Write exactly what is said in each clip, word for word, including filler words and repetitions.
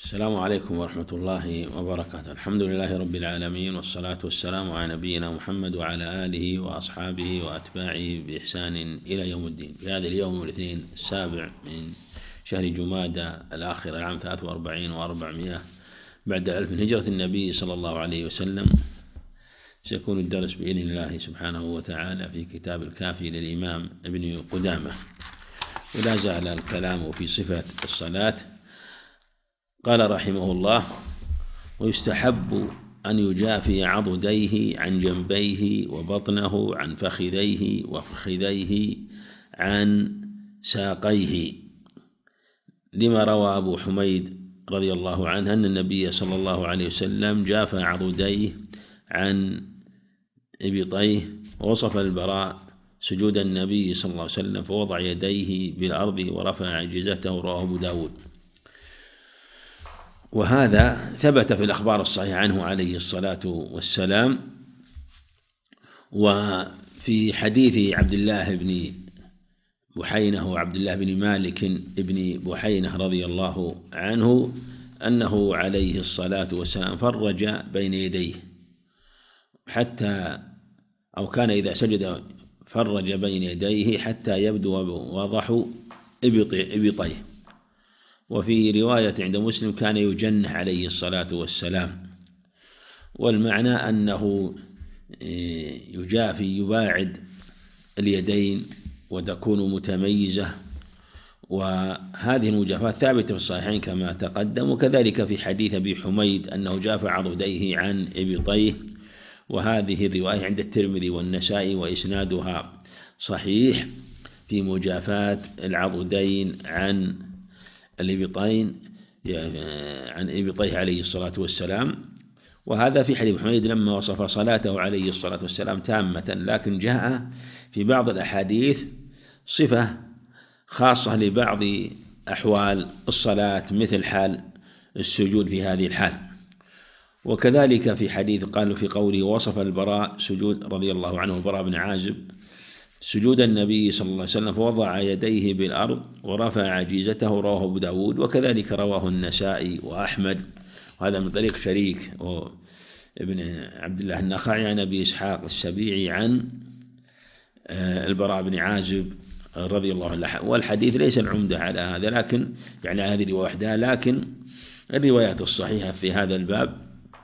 السلام عليكم ورحمة الله وبركاته. الحمد لله رب العالمين، والصلاة والسلام على نبينا محمد وعلى آله وأصحابه وأتباعه بإحسان إلى يوم الدين. في هذا اليوم الاثنين السابع من شهر جمادى الآخر العام ثلاثة وأربعين وأربعمائة بعد الألف من هجرة النبي صلى الله عليه وسلم، سيكون الدرس بإذن الله سبحانه وتعالى في كتاب الكافي للإمام ابن قدامة، ولا زال الكلام في صفة الصلاة. قال رحمه الله: ويستحب أن يجافي عضديه عن جنبيه وبطنه عن فخذيه وفخذيه عن ساقيه، لما روى أبو حميد رضي الله عنه أن النبي صلى الله عليه وسلم جافى عضديه عن إبطيه، ووصف البراء سجود النبي صلى الله عليه وسلم فوضع يديه بالأرض ورفع عجزته، رواه أبو داود. وهذا ثبت في الأخبار الصحيحة عنه عليه الصلاة والسلام. وفي حديث عبد الله بن بحينة وعبد الله بن مالك بن بحينة رضي الله عنه أنه عليه الصلاة والسلام فرج بين يديه حتى أو كان إذا سجد فرج بين يديه حتى يبدو وضح إبطيه. وفي رواية عند مسلم كان يجنح عليه الصلاة والسلام، والمعنى أنه يجافي يباعد اليدين وتكون متميزة. وهذه المجافاة ثابتة في الصحيحين كما تقدم، وكذلك في حديث أبي حميد أنه جافى عضديه عن إبطيه، وهذه الرواية عند الترمذي والنسائي وإسنادها صحيح في مجافاة العضدين عن الإبطين عن إبطيه عليه الصلاة والسلام. وهذا في حديث حميد لما وصف صلاته عليه الصلاة والسلام تامة، لكن جاء في بعض الأحاديث صفة خاصة لبعض أحوال الصلاة مثل حال السجود في هذه الحال. وكذلك في حديث قالوا في قوله وصف البراء سجود رضي الله عنه البراء بن عازب سجود النبي صلى الله عليه وسلم فوضع يديه بالأرض ورفع عجيزته، رواه أبو داود، وكذلك رواه النسائي وأحمد، وهذا من طريق شريك ابن عبد الله النخعي عن أبي إسحاق السبيعي عن البراء بن عازب رضي الله عنه. والحديث ليس العمدة على هذا، لكن يعني هذه الرواية وحدها، لكن الروايات الصحيحة في هذا الباب.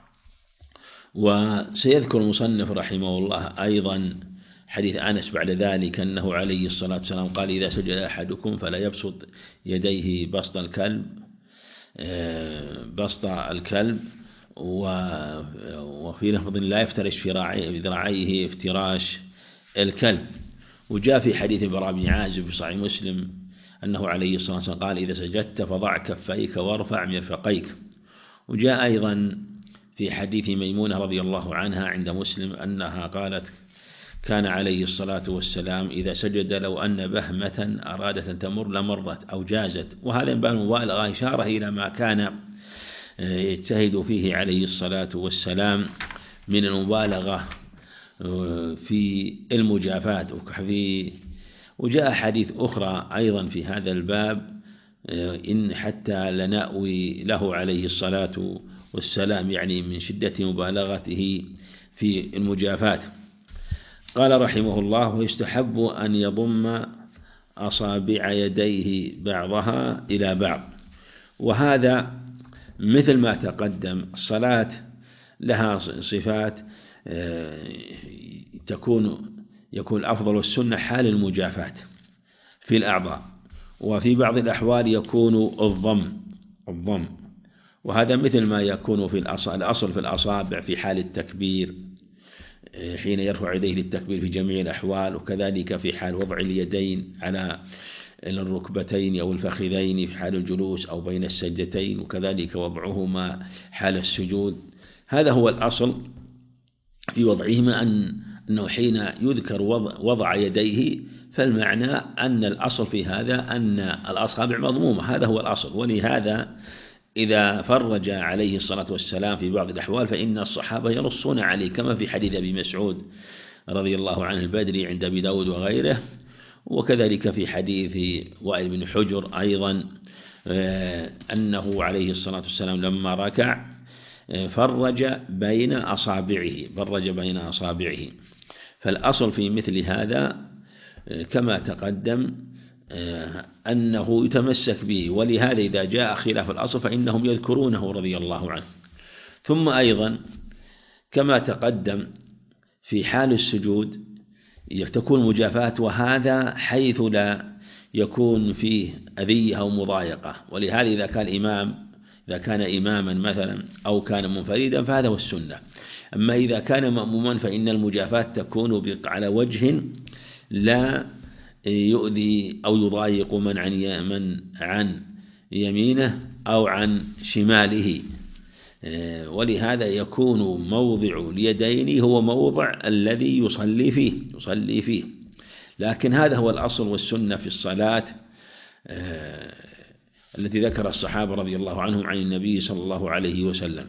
وسيذكر المصنف رحمه الله أيضا حديث أنس بعد ذلك أنه عليه الصلاة والسلام قال: إذا سجد أحدكم فلا يبسط يديه بسط الكلب بسط الكلب وفي لفظ لا يفترش ذراعيه افتراش الكلب. وجاء في حديث البراء بن عازب في صحيح مسلم أنه عليه الصلاة والسلام قال: إذا سجدت فضع كفيك وارفع مرفقيك. وجاء أيضا في حديث ميمونة رضي الله عنها عند مسلم أنها قالت: كان عليه الصلاة والسلام إذا سجد لو أن بهمة أرادت أن تمر لمرت أو جازت. وهذا ينبغي المبالغة، إشارة إلى ما كان يجتهد فيه عليه الصلاة والسلام من المبالغة في المجافات. وجاء حديث أخرى أيضا في هذا الباب: إن حتى لنأوي له عليه الصلاة والسلام، يعني من شدة مبالغته في المجافات. قال رحمه الله: ويستحب أن يضم أصابع يديه بعضها إلى بعض. وهذا مثل ما تقدم، الصلاة لها صفات تكون يكون الأفضل السنة حال المجافاة في الأعضاء، وفي بعض الأحوال يكون الضم الضم وهذا مثل ما يكون في الأصل في الأصابع في حال التكبير حين يرفع يديه للتكبير في جميع الأحوال، وكذلك في حال وضع اليدين على الركبتين أو الفخذين في حال الجلوس أو بين السجدتين، وكذلك وضعهما حال السجود. هذا هو الأصل في وضعهما، أن أنه حين يذكر وضع, وضع يديه فالمعنى أن الأصل في هذا أن الأصابع مضمومة، هذا هو الأصل. ولهذا إذا فرج عليه الصلاة والسلام في بعض الأحوال فإن الصحابة ينصون عليه، كما في حديث أبي مسعود رضي الله عنه البدري عند أبي داود وغيره، وكذلك في حديث وائل بن حجر أيضا أنه عليه الصلاة والسلام لما ركع فرج بين أصابعه فرج بين أصابعه فالأصل في مثل هذا كما تقدم أنه يتمسك به، ولهذا إذا جاء خلاف الأصل فإنهم يذكرونه رضي الله عنه. ثم أيضا كما تقدم في حال السجود تكون مجافاة، وهذا حيث لا يكون فيه أذية أو مضايقة، ولهذا إذا كان إمام إذا كان إماما مثلا أو كان منفردا فهذا هو السنة. أما إذا كان مأموما فإن المجافاة تكون على وجه لا يؤذي أو يضايق من عن من عن يمينه أو عن شماله، ولهذا يكون موضع اليدين هو موضع الذي يصلي فيه يصلي فيه لكن هذا هو الأصل والسنة في الصلاة التي ذكر الصحابة رضي الله عنهم عن النبي صلى الله عليه وسلم.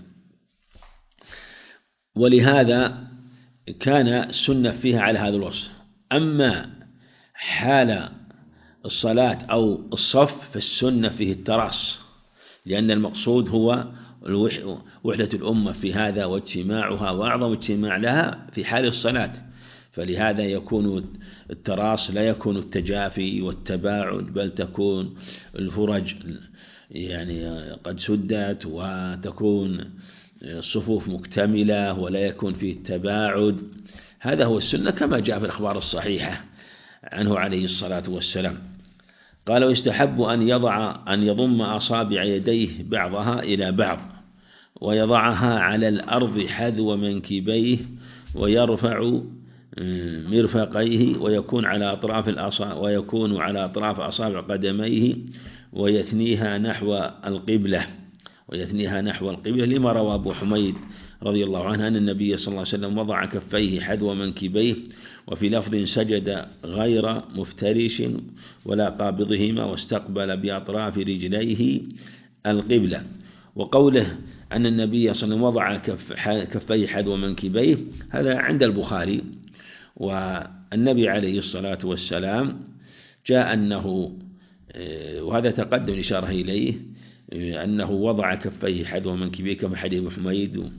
ولهذا كان السنة فيها على هذا الوصف. أما حال الصلاة أو الصف فالسنة فيه التراص، لأن المقصود هو وحدة الأمة في هذا واجتماعها، وأعظم اجتماع لها في حال الصلاة، فلهذا يكون التراص لا يكون التجافي والتباعد، بل تكون الفرج يعني قد سدت وتكون الصفوف مكتملة ولا يكون فيه التباعد. هذا هو السنة كما جاء في الأخبار الصحيحة عنه عليه الصلاة والسلام. قال: ويستحب أن يضع أن يضم أصابع يديه بعضها إلى بعض ويضعها على الأرض حذو منكبيه ويرفع مرفقيه ويكون على أطراف الأصابع ويكون على أطراف أصابع قدميه ويثنيها نحو القبلة ويثنيها نحو القبلة لما روى أبو حميد رضي الله عنه أن النبي صلى الله عليه وسلم وضع كفيه حذو منكبيه، وفي لفظ سجد غير مفترش ولا قابضهما واستقبل بأطراف رجليه القبلة. وقوله أن النبي صلى الله عليه وسلم وضع كف كفيه حذو منكبيه هذا عند البخاري، والنبي عليه الصلاة والسلام جاء أنه وهذا تقدم الإشارة إليه أنه وضع كفيه حذو منكبيه كما حديث أبو حميد،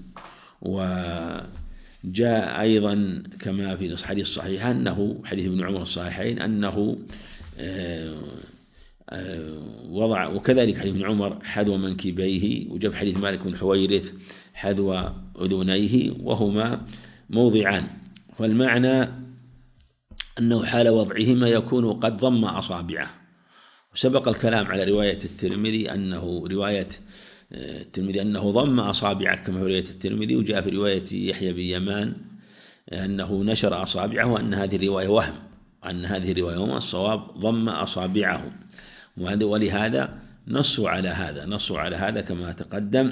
وجاء أيضا كما في الحديث الصحيح أنه حديث ابن عمر الصحيحين أنه وضع، وكذلك حديث ابن عمر حذو منكبيه، وجاء حديث مالك بن حويرث حذو أذنيه، وهما موضعان. والمعنى أنه حال وضعهما يكون قد ضم أصابعه. وسبق الكلام على رواية الترمذي أنه رواية الترمذي أنه ضم أصابعه كما في رواية الترمذي، وجاء في رواية يحيى بن يمان أنه نشر أصابعه، وأن هذه الرواية وهم وأن هذه الرواية وهم الصواب ضم أصابعه. ولهذا نصوا على هذا نصوا على هذا كما تقدم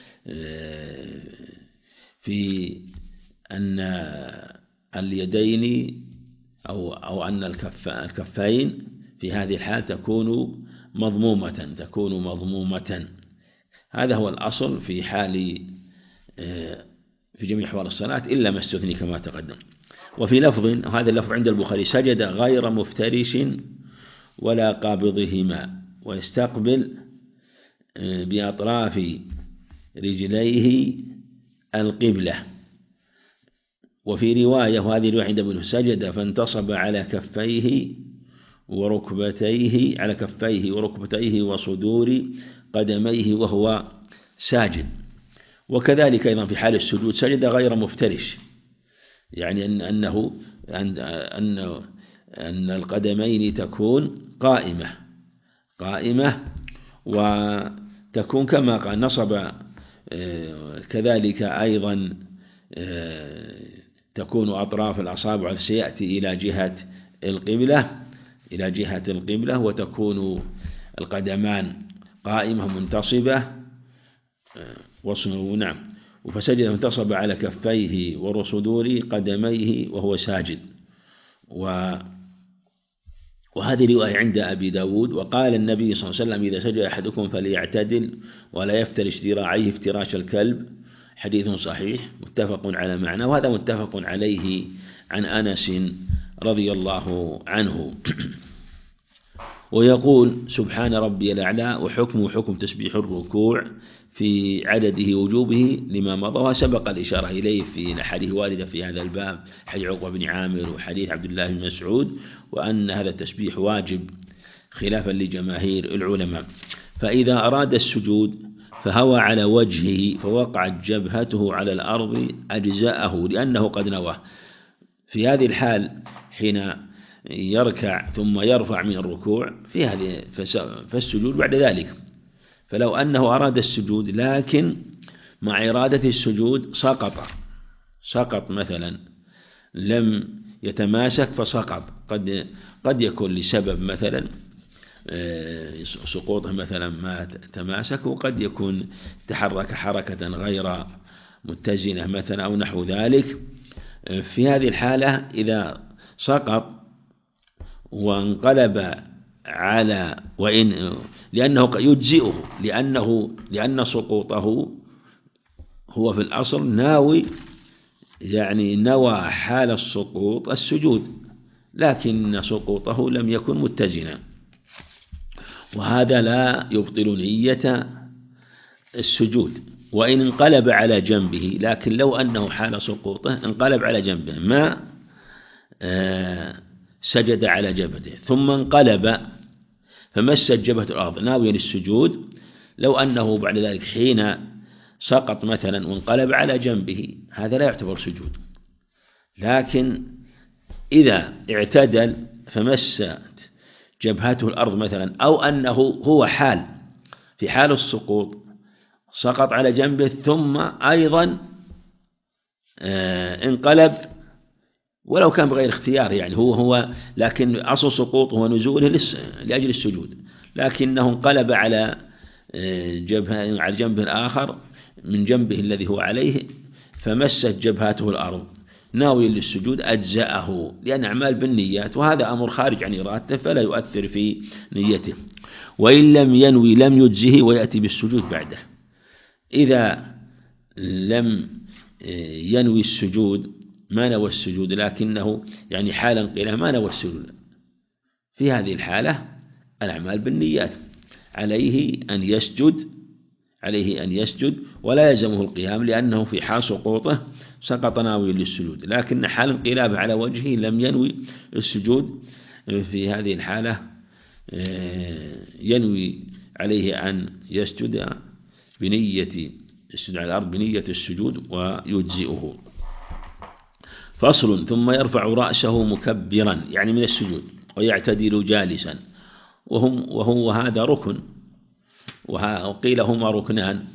في أن اليدين أو أو أن الكف الكفين في هذه الحال تكون مضمومة تكون مضمومة هذا هو الأصل في حال في جميع أحوال الصلاة إلا ما استثني كما تقدم. وفي لفظ، هذا اللفظ عند البخاري: سجد غير مفترش ولا قابضهما ويستقبل بأطراف رجليه القبلة. وفي رواية، وهذه رواية عند ابن سجد فانتصب على كفيه وركبتيه على كفيه وركبتيه وصدور قدميه وهو ساجد. وكذلك أيضا في حال السجود سجد غير مفترش، يعني أن أنه أن أن أن القدمين تكون قائمة قائمة وتكون كما قال نصب، كذلك أيضا تكون أطراف الأصابع سيأتي إلى جهة القبلة إلى جهة القبلة وتكون القدمان قائمة منتصبة وصنو نعم فسجد منتصب على كفيه ورصدور قدميه وهو ساجد. و وهذه رواية عند أبي داود. وقال النبي صلى الله عليه وسلم: إذا سجد أحدكم فليعتدل ولا يفترش ذراعيه افتراش الكلب. حديث صحيح متفق على معنى، وهذا متفق عليه عن أنس رضي الله عنه. ويقول سبحان ربي الأعلى، وحكمه حكم تسبيح الركوع في عدده وجوبه لما مضى، وسبق الإشارة إليه في الأحاديث الواردة في هذا الباب، حديث عقبة بن عامر وحديث عبد الله بن مسعود، وأن هذا التسبيح واجب خلافا لجماهير العلماء. فإذا أراد السجود فهوى على وجهه فوقعت جبهته على الأرض أجزاءه لأنه قد نواه. في هذه الحال حين يركع ثم يرفع من الركوع في هذه فالسجود بعد ذلك. فلو أنه أراد السجود لكن مع إرادة السجود سقط سقط مثلا لم يتماسك فسقط، قد قد يكون لسبب مثلا سقوطه مثلا ما تماسك، وقد يكون تحرك حركة غير متزنة مثلا أو نحو ذلك. في هذه الحالة إذا سقط وانقلب على وإن لأنه يجزئه لأنه لأن سقوطه هو في الأصل ناوي، يعني نوى حال السقوط السجود، لكن سقوطه لم يكن متزنا، وهذا لا يبطل نية السجود. وإن انقلب على جنبه، لكن لو أنه حال سقوطه انقلب على جنبه ما آه سجد على جبهته ثم انقلب فمست جبهة الأرض ناويا للسجود، لو أنه بعد ذلك حين سقط مثلا وانقلب على جنبه هذا لا يعتبر سجود. لكن إذا اعتدل فمست جبهته الأرض مثلا، أو أنه هو حال في حال السقوط سقط على جنبه ثم أيضا انقلب ولو كان بغير اختيار، يعني هو هو لكن أصل سقوطه ونزوله لأجل السجود، لكنه انقلب على جبهة على جنبه الآخر من جنبه الذي هو عليه فمست جبهته الأرض ناوي للسجود أجزأه، لأن أعمال بالنيات، وهذا أمر خارج عن إرادته فلا يؤثر في نيته. وإن لم ينوي لم يجزه ويأتي بالسجود بعده. إذا لم ينوي السجود ما نوى السجود لكنه يعني حال انقلاب ما نوى السجود، في هذه الحالة الأعمال بالنيات عليه أن يسجد عليه أن يسجد ولا يلزمه القيام، لأنه في حال سقوطه سقط ناوي للسجود، لكن حال انقلابه على وجهه لم ينوي السجود. في هذه الحالة ينوي عليه أن يسجد بنية السجود على الأرض بنية السجود ويجزئه. فصل. ثم يرفع رأسه مكبرا يعني من السجود ويعتدل جالسا، وهم وهو هذا ركن، وقيل هما ركنان،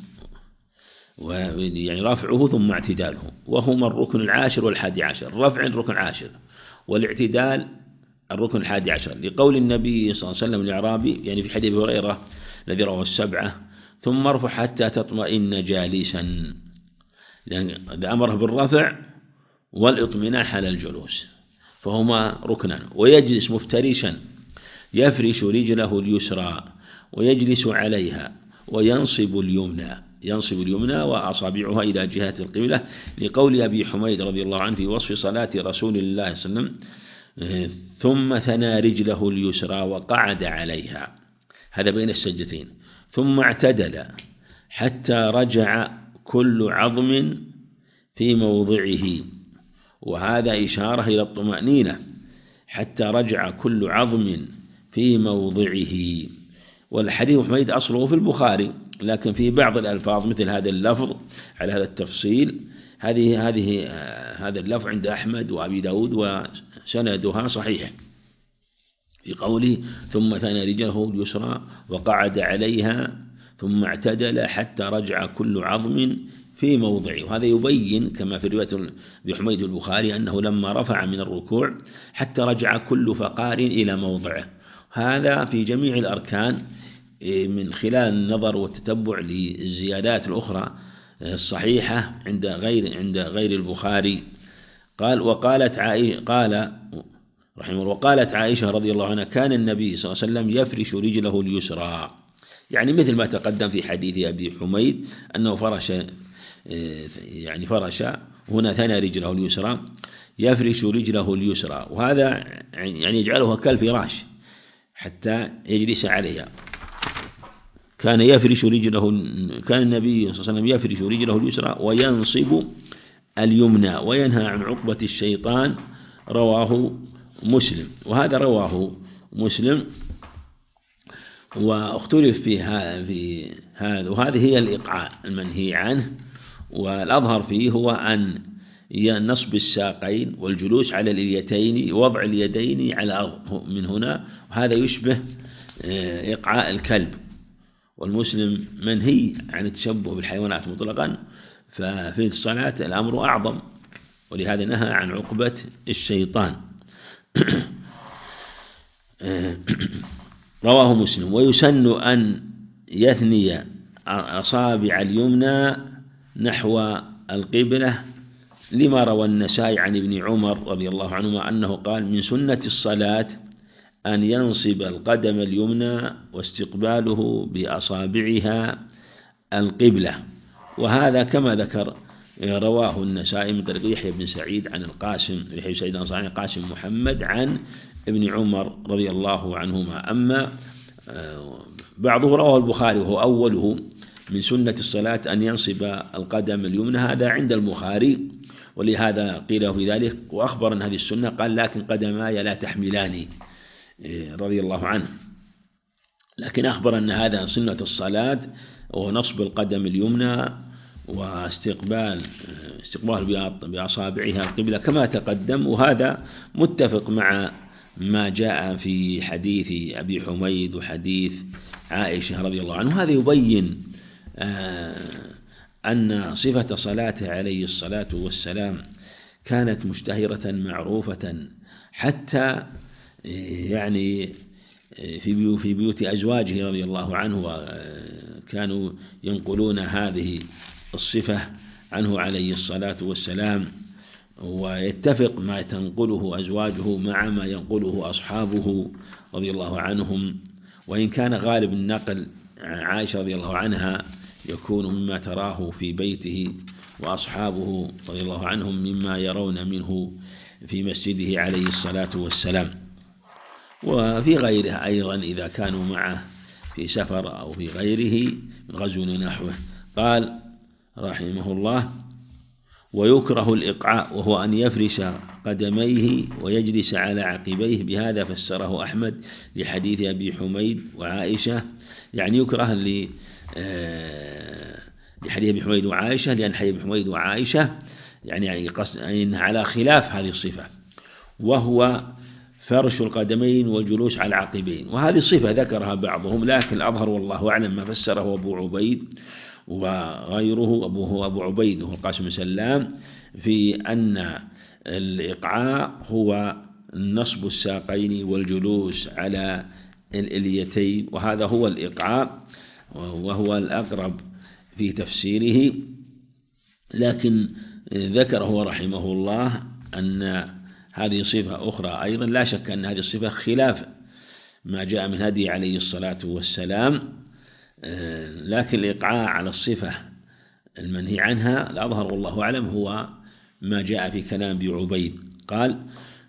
يعني رفعه ثم اعتداله، وهما الركن العاشر والحادي عشر. الرفع الركن العاشر والاعتدال الركن الحادي عشر، لقول النبي صلى الله عليه وسلم الأعرابي يعني في حديث هريرة الذي رواه السبعة: ثم ارفع حتى تطمئن جالسا، لأن أمره بالرفع والإطمئنان حال الجلوس، فهما ركنان. ويجلس مفترشا يفرش رجله اليسرى ويجلس عليها وينصب اليمنى ينصب اليمنى وأصابعها إلى جهة القبلة، لقول أبي حميد رضي الله عنه في وصف صلاة رسول الله صلى الله عليه وسلم: ثم ثنى رجله اليسرى وقعد عليها، هذا بين السجدتين، ثم اعتدل حتى رجع كل عظم في موضعه، وهذا إشارة إلى الطمأنينة، حتى رجع كل عظم في موضعه. والحديث حميد أصله في البخاري، لكن في بعض الألفاظ مثل هذا اللفظ على هذا التفصيل، هذه هذه هذا اللفظ عند أحمد وأبي داود وسندها صحيح، في قوله: ثم ثنى رجله اليسرى وقعد عليها ثم اعتدل حتى رجع كل عظم في موضعه. وهذا يبين كما في رواية بحميد البخاري أنه لما رفع من الركوع حتى رجع كل فقار إلى موضعه. هذا في جميع الأركان من خلال النظر والتتبع للزيادات الأخرى الصحيحة عند غير عند غير البخاري. قال وقالت عائشة قال رحمه الله وقالت عائشة رضي الله عنها: كان النبي صلى الله عليه وسلم يفرش رجله اليسرى، يعني مثل ما تقدم في حديث أبي حميد أنه فرش يعني فرش هنا ثنى رجله اليسرى، يفرش رجله اليسرى، وهذا يعني يجعلها كالفراش حتى يجلس عليها. كان يفرش رجله كان النبي صلى الله عليه وسلم يفرش رجله اليسرى وينصب اليمنى وينهى عن عقبة الشيطان. رواه مسلم. وهذا رواه مسلم، واختلف في هذا، وهذه هي الإيقاع المنهي عنه. والأظهر فيه هو أن نصب الساقين والجلوس على اليتين، وضع اليدين على من هنا، وهذا يشبه إيقاع الكلب. والمسلم منهي عن التشبه بالحيوانات مطلقا، ففي الصلاة الأمر أعظم، ولهذا نهى عن عقبة الشيطان. رواه مسلم. ويسن أن يثني أصابع اليمنى نحو القبلة، لما روى النسائي عن ابن عمر رضي الله عنهما أنه قال: من سنة الصلاة أن ينصب القدم اليمنى واستقباله بأصابعها القبلة. وهذا كما ذكر رواه النسائي من طريق يحيى بن سعيد عن القاسم يحيى سعيد عن القاسم محمد عن ابن عمر رضي الله عنهما. أما بعضه رواه البخاري وهو أوله: من سنة الصلاة أن ينصب القدم اليمنى، هذا عند البخاري، ولهذا قيل في ذلك. وأخبر أن هذه السنة قال: لكن قدماي لا تحملاني رضي الله عنه. لكن أخبر أن هذا سنة الصلاة، ونصب القدم اليمنى واستقبال استقبال بأصابعها القبلة كما تقدم. وهذا متفق مع ما جاء في حديث أبي حميد وحديث عائشة رضي الله عنه. هذا يبين أن صفة صلاته عليه الصلاة والسلام كانت مشتهرة معروفة، حتى يعني في في بيوت أزواجه رضي الله عنه، وكانوا ينقلون هذه الصفة عنه عليه الصلاة والسلام، ويتفق ما تنقله أزواجه مع ما ينقله أصحابه رضي الله عنهم. وإن كان غالب النقل عائشة رضي الله عنها يكون مما تراه في بيته، وأصحابه رضي الله عنهم مما يرون منه في مسجده عليه الصلاة والسلام. وفي غيره أيضا إذا كانوا معه في سفر أو في غيره من غزو نحوه. قال رحمه الله: ويكره الإقعاء، وهو أن يفرش قدميه ويجلس على عقبيه. بهذا فسره أحمد لحديث أبي حميد وعائشة، يعني يكره لحديث أبي حميد وعائشة، لأن حديث أبي حميد وعائشة يعني قصد على خلاف هذه الصفة، وهو فرش القدمين والجلوس على العقبين. وهذه صفة ذكرها بعضهم، لكن الأظهر والله أعلم ما فسره أبو عبيد وغيره، أبوه أبو عبيد وهو القاسم بن سلام، في أن الإقعاء هو نصب الساقين والجلوس على الإليتين، وهذا هو الإقعاء، وهو الأقرب في تفسيره. لكن ذكره رحمه الله أن هذه صفة أخرى أيضا، لا شك أن هذه الصفة خلاف ما جاء من هدي عليه الصلاة والسلام، لكن الإقعاء على الصفة المنهي عنها الأظهر والله أعلم هو ما جاء في كلام أبي عبيد. قال: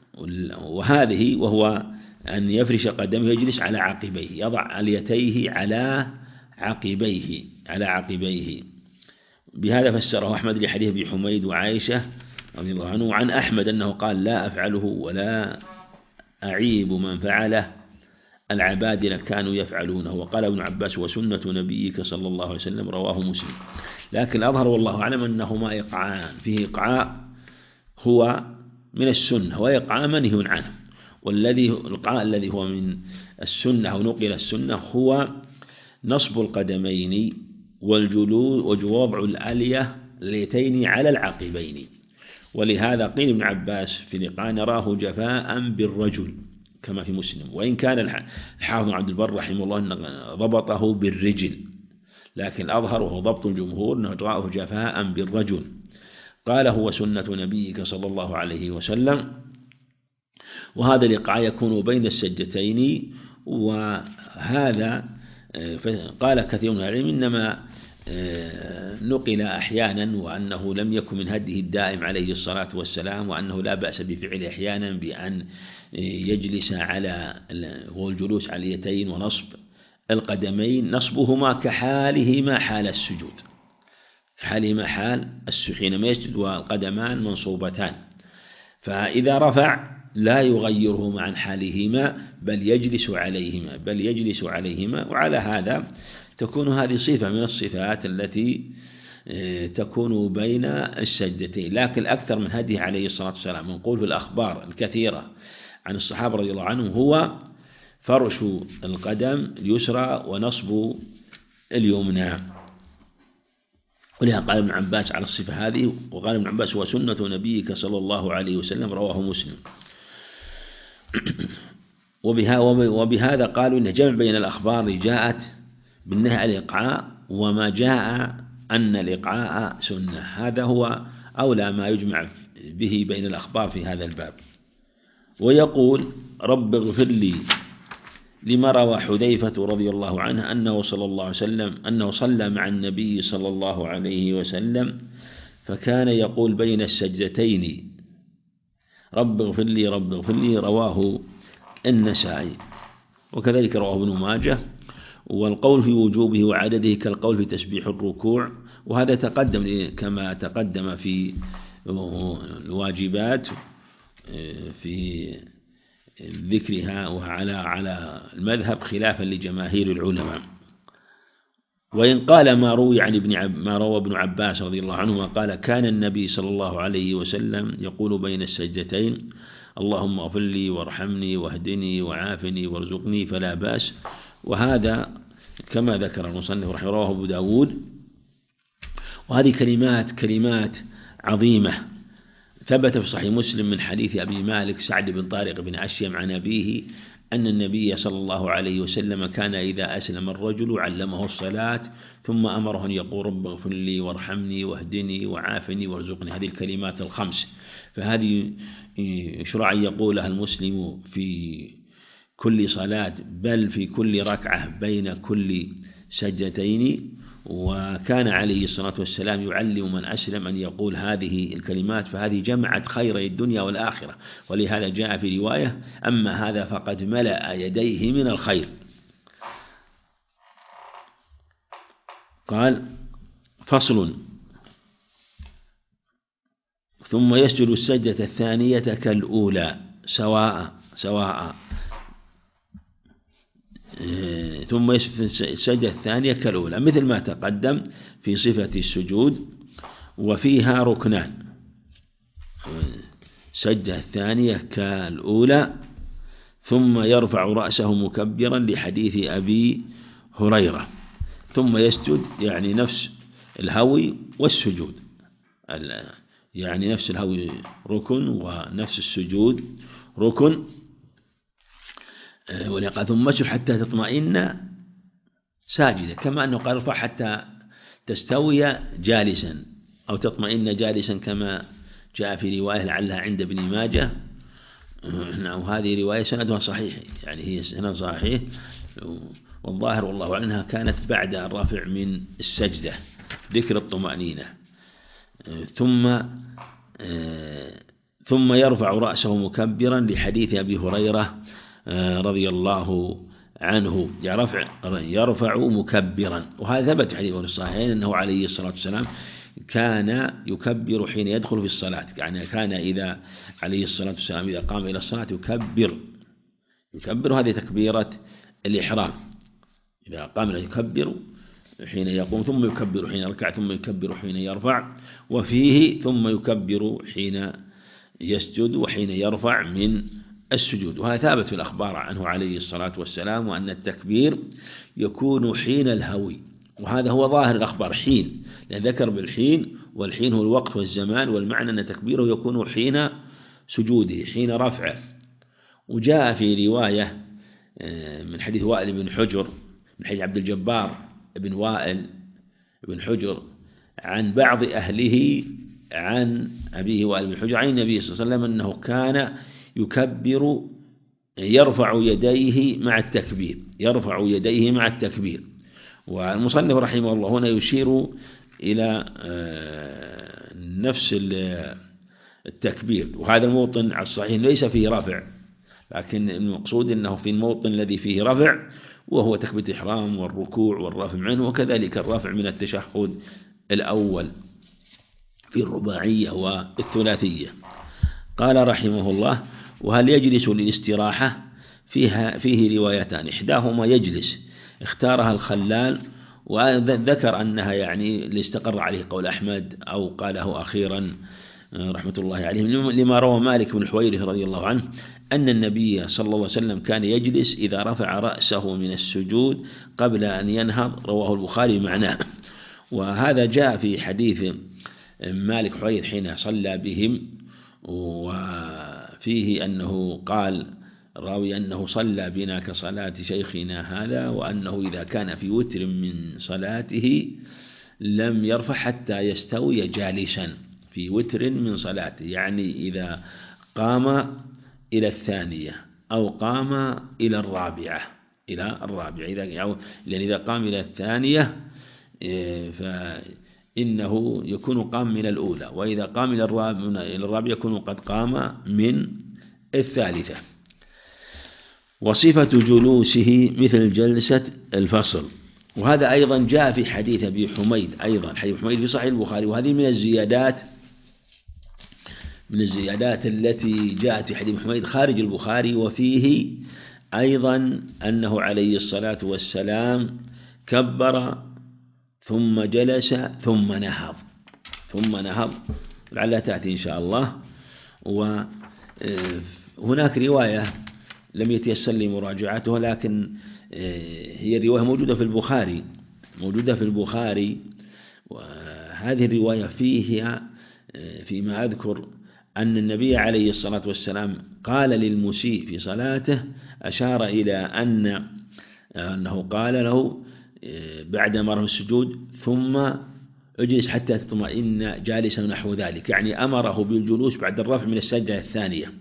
وهذه وهو أن يفرش قدمه يجلس على عقبيه، يضع اليتيه على عقبيه على عقبيه. بهذا فسره أحمد لحديث أبي حميد وعائشة رضي الله عنه. وعن أحمد أنه قال: لا أفعله ولا أعيب من فعله، العبادلة كانوا يفعلونه. وقال ابن عباس: وسنة نبيك صلى الله عليه وسلم. رواه مسلم. لكن الأظهر والله أعلم أنهما إقعاء، فيه إقعاء هو من السنة، وإقعاء منهي عنه. والذي الإقعاء الذي هو من السنة أو نقل السنة هو نصب القدمين والجلوس ووضع الآلية اليتين على العقبين. ولهذا قيل ابن عباس في الإقعاء: نراه جفاء بالرجل كما في مسلم. وإن كان الحافظ عبد البر رحمه الله أن ضبطه بالرجل، لكن الأظهر وهو ضبط الجمهور أنه رآه جفاء بالرجل. قال: هو سنة نبيك صلى الله عليه وسلم. وهذا الإقعاء يكون بين السجدتين. وهذا قال كثير من العلم إنما نقل أحيانا وأنه لم يكن من هديه الدائم عليه الصلاة والسلام، وأنه لا بأس بفعله أحيانا بأن يجلس على والجلوس على اليتين ونصب القدمين، نصبهما كحالهما حال السجود، حالهما حال حينما يسجد والقدمان منصوبتان، فإذا رفع لا يغيرهما عن حالهما بل يجلس عليهما بل يجلس عليهما وعلى هذا تكون هذه صفة من الصفات التي تكون بين السجدتين. لكن الأكثر من هديه عليه الصلاة والسلام نقول في الأخبار الكثيرة عن الصحابة رضي الله عنهم هو فرش القدم اليسرى ونصب اليمنى. ولهذا قال ابن عباس على الصفة هذه، وقال ابن عباس هو سنة نبيك صلى الله عليه وسلم، رواه مسلم. وبهذا قالوا إن جمع بين الأخبار جاءت بالنهي عن الإقعاء وما جاء أن الإقعاء سنة، هذا هو أولى ما يجمع به بين الأخبار في هذا الباب. ويقول رب اغفر لي لما روى حذيفة رضي الله عنه أنه صلى الله عليه وسلم أنه صلى مع النبي صلى الله عليه وسلم فكان يقول بين السجدتين رب اغفر لي رب اغفر لي، رواه النسائي، وكذلك رواه ابن ماجه. والقول في وجوبه وعدده كالقول في تسبيح الركوع، وهذا تقدم كما تقدم في الواجبات في ذكرها وعلى على المذهب خلافا لجماهير العلماء. وإن قال ما روي عن ابن عب ما روى ابن عباس رضي الله عنه قال كان النبي صلى الله عليه وسلم يقول بين السجدتين اللهم اغفر لي وارحمني واهدني وعافني وارزقني، فلا بأس. وهذا كما ذكر المصنف رحمه الله رواه أبو داود. وهذه كلمات كلمات عظيمة ثبت في صحيح مسلم من حديث أبي مالك سعد بن طارق بن عشيم عن أبيه أن النبي صلى الله عليه وسلم كان إذا أسلم الرجل علمه الصلاة ثم أمره أن يقول رب اغفر لي وارحمني واهدني وعافني وارزقني، هذه الكلمات الخمس. فهذه يشرع أن يقولها المسلم في كل صلاة بل في كل ركعة بين كل سجدتين. وكان عليه الصلاة والسلام يعلم من أسلم أن يقول هذه الكلمات، فهذه جمعت خيري الدنيا والآخرة. ولهذا جاء في رواية أما هذا فقد ملأ يديه من الخير. قال فصل ثم يسجد السجدة الثانية كالأولى سواء سواء ثم يسجد السجدة الثانية كالأولى مثل ما تقدم في صفة السجود، وفيها ركنان. السجدة الثانية كالأولى ثم يرفع رأسه مكبرا لحديث أبي هريرة، ثم يسجد يعني نفس الهوي والسجود، يعني نفس الهوي ركن ونفس السجود ركن. ولقد ثم اسجد حتى تطمئن ساجدا، كما أنه قال ارفع حتى تستوي جالسا أو تطمئن جالسا كما جاء في رواية لعلها عند ابن ماجه. وهذه رواية سندها صحيح، يعني هي سند صحيح، والظاهر والله عنها كانت بعد الرفع من السجدة ذكر الطمأنينة. ثم ثم يرفع رأسه مكبرا لحديث أبي هريرة رضي الله عنه يرفع يرفع مكبرا. وهذا ثبت في حديث الصحيحين أنه عليه الصلاة والسلام كان يكبر حين يدخل في الصلاة، يعني كان إذا عليه الصلاة والسلام إذا قام إلى الصلاة يكبر يكبر هذه تكبيرة الإحرام، إذا قام يكبر حين يقوم ثم يكبر حين يركع ثم يكبر حين يرفع، وفيه ثم يكبر حين يسجد وحين يرفع من السجود. وهذا ثابت في الأخبار عنه عليه الصلاة والسلام، وأن التكبير يكون حين الهوي، وهذا هو ظاهر الأخبار حين، لأن ذكر بالحين، والحين هو الوقت والزمان، والمعنى أن تكبيره يكون حين سجوده حين رفعه. وجاء في رواية من حديث وائل بن حجر من حديث عبد الجبار بن وائل بن حجر عن بعض أهله عن أبيه وائل بن حجر عن النبي صلى الله عليه وسلم أنه كان يكبر يرفع يديه مع التكبير يرفع يديه مع التكبير والمصنف رحمه الله هنا يشير إلى نفس التكبير، وهذا الموطن على الصحيح ليس فيه رفع، لكن المقصود أنه في الموطن الذي فيه رفع، وهو تكبيرة الإحرام والركوع والرفع منه، وكذلك الرفع من التشهد الأول في الرباعية والثلاثية. قال رحمه الله: وهل يجلس للاستراحة؟ فيها فيه روايتان، إحداهما يجلس اختارها الخلال، وذكر أنها يعني اللي استقر عليه قول أحمد أو قاله أخيرا رحمة الله عليه، لما روى مالك بن الحويرث رضي الله عنه أن النبي صلى الله عليه وسلم كان يجلس إذا رفع رأسه من السجود قبل أن ينهض، رواه البخاري معناه. وهذا جاء في حديث مالك حويرث حين صلى بهم، وفيه أنه قال راوي أنه صلى بنا كصلاة شيخنا هذا، وأنه إذا كان في وتر من صلاته لم يرفع حتى يستوي جالسا في وتر من صلاته، يعني إذا قام إلى الثانية أو قام إلى الرابعة إلى الرابعة إذا يعني إذا قام إلى الثانية فإنه يكون قام من الأولى، وإذا قام إلى الرابعة يكون قد قام من الثالثة. وصفة جلوسه مثل جلسة الفصل، وهذا أيضا جاء في حديث أبي حميد، أيضا حديث حميد في صحيح البخاري، وهذه من الزيادات من الزيادات التي جاءت في حديث حميد خارج البخاري. وفيه أيضا أنه عليه الصلاة والسلام كبر ثم جلس ثم نهض ثم نهض لعلها تأتي إن شاء الله. وهناك رواية لم يتيسر لي مراجعتها، لكن هي الرواية موجودة في البخاري موجودة في البخاري وهذه الرواية فيها فيما أذكر أن النبي عليه الصلاة والسلام قال للمسيء في صلاته، أشار إلى أن أنه قال له بعد مرة السجود: ثم اجلس حتى تطمئن جالسا نحو ذلك، يعني أمره بالجلوس بعد الرفع من السجدة الثانية.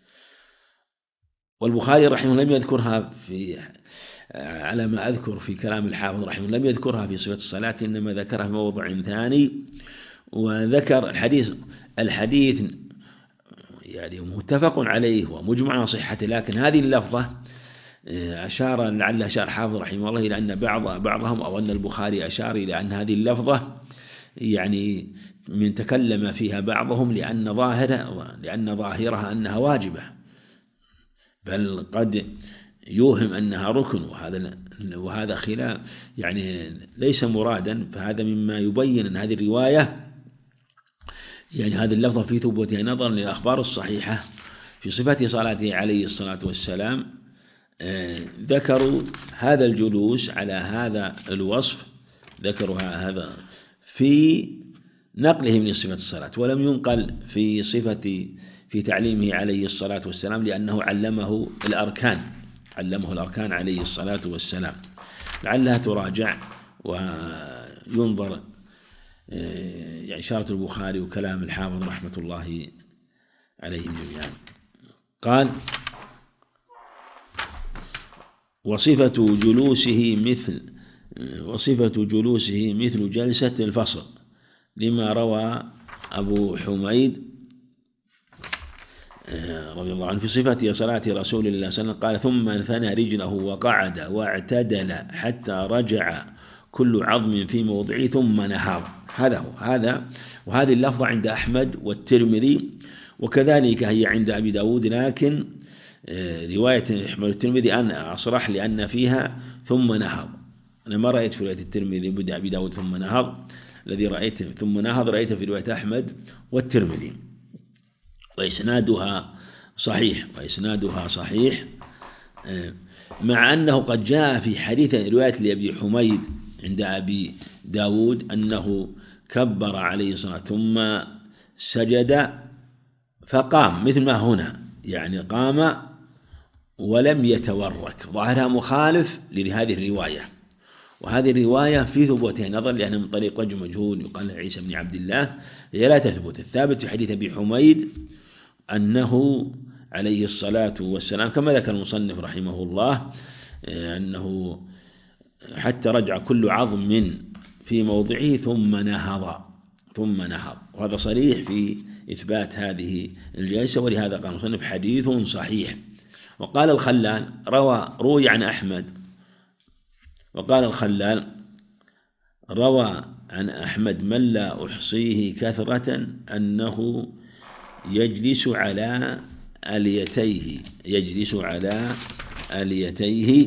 والبخاري رحمه الله لم يذكرها في على ما أذكر في كلام الحافظ رحمه الله، لم يذكرها في صفة الصلاة، إنما ذكرها في موضع ثاني. وذكر الحديث الحديث يعني متفق عليه ومجمع على صحته، لكن هذه اللفظة أشار لعل أشار الحافظ رحمه الله إلى أن بعض بعضهم أو أن البخاري أشار إلى أن هذه اللفظة يعني من تكلم فيها بعضهم لأن ظاهرها لأن ظاهرها أنها واجبة، بل قد يوهم أنها ركن، وهذا وهذا خلاف يعني ليس مرادا. فهذا مما يبين أن هذه الرواية يعني هذه اللفظة في ثبوتها نظرا للأخبار الصحيحة في صفة صلاته عليه الصلاة والسلام. ذكروا هذا الجلوس على هذا الوصف، ذكروا هذا في نقله من صفة الصلاة، ولم ينقل في صفة في تعليمه عليه الصلاة والسلام، لأنه علمه الأركان علمه الأركان عليه الصلاة والسلام. لعلها تراجع وينظر يعني إشارة البخاري وكلام الحافظ رحمة الله عليهم جميعا. قال: وصفة جلوسه مثل وصفة جلوسه مثل جلسة الفصل، لما روى أبو حميد رضي الله عنه في صفة صلاة رسول الله صلى الله عليه وسلم، قال: ثم ثنى رجله وقعد واعتدل حتى رجع كل عظم في موضعه ثم نهض. هذا هو هذا وهذه اللفظة عند أحمد والترمذي، وكذلك هي عند أبي داود، لكن رواية أحمد الترمذي أنا أصرح لأن فيها ثم نهض. أنا ما رأيت في رواية الترمذي بدأ أبي داود ثم نهض، الذي رأيته ثم نهض رأيته في رواية أحمد والترمذي، وإسنادها صحيح وإسنادها صحيح مع أنه قد جاء في حديث رواية لأبي حميد عند أبي داود أنه كبر عليه الصلاة ثم سجد فقام مثل ما هنا، يعني قام ولم يتورك، ظاهرها مخالف لهذه الرواية. وهذه الرواية في ثبوتها نظر، لأنها من طريق رجل مجهول يقال له عيسى بن عبد الله، هي لا تثبت. الثابت في حديث أبي حميد أنه عليه الصلاة والسلام كما ذكر المصنف رحمه الله أنه حتى رجع كل عظم في موضعه ثم نهض ثم نهض وهذا صريح في إثبات هذه الجلسة، ولهذا قال المصنف حديث صحيح. وقال الخلال روى روي عن أحمد وقال الخلال روى عن أحمد من لا أحصيه كثرة أنه يجلس على آليتيه يجلس على آليتيه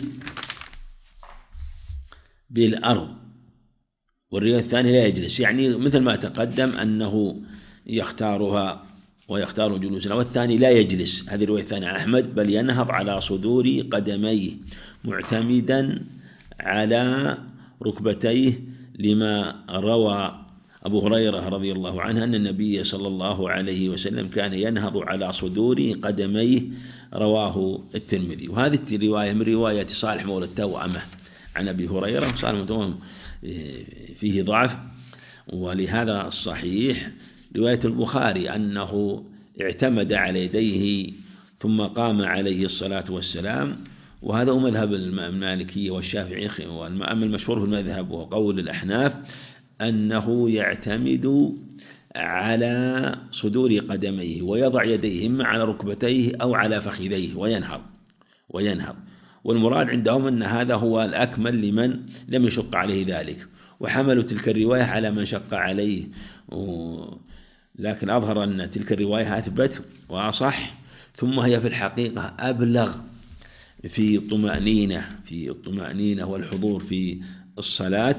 بالأرض، والرواية الثانية لا يجلس، يعني مثل ما تقدم أنه يختارها ويختار جلوسنا، والثاني لا يجلس، هذه الرواية الثانية عن أحمد، بل ينهض على صدور قدميه معتمدا على ركبتيه، لما روى أبو هريرة رضي الله عنه أن النبي صلى الله عليه وسلم كان ينهض على صدور قدميه، رواه الترمذي. وهذه الرواية من رواية صالح مولى التوأمة عن أبي هريرة، صالح مولى فيه ضعف، ولهذا الصحيح رواية البخاري أنه اعتمد على يديه ثم قام عليه الصلاة والسلام، وهذا هو مذهب المالكية والشافعية، وأما المشهور في المذهب وهو قول الأحناف أنه يعتمد على صدور قدميه ويضع يديه إما على ركبتيه أو على فخذيه وينهض وينهض والمراد عندهم أن هذا هو الأكمل لمن لم يشق عليه ذلك، وحملوا تلك الرواية على من شق عليه، لكن أظهر أن تلك الرواية أثبت وأصح، ثم هي في الحقيقة أبلغ في الطمأنينة في الطمأنينة والحضور في الصلاة،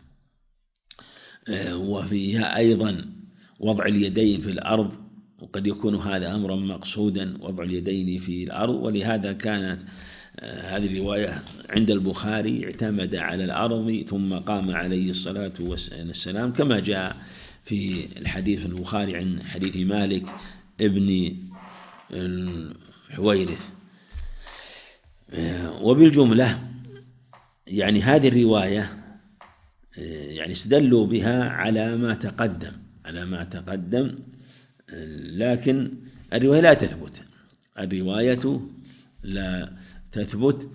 وفيها أيضا وضع اليدين في الأرض، وقد يكون هذا أمرا مقصودا وضع اليدين في الأرض، ولهذا كانت هذه الرواية عند البخاري اعتمد على الأرض ثم قام عليه الصلاة والسلام، كما جاء في الحديث البخاري عن حديث مالك ابن الحويرث. وبالجملة يعني هذه الرواية يعني استدلوا بها على ما تقدم على ما تقدم لكن الرواية لا تثبت الرواية لا تثبت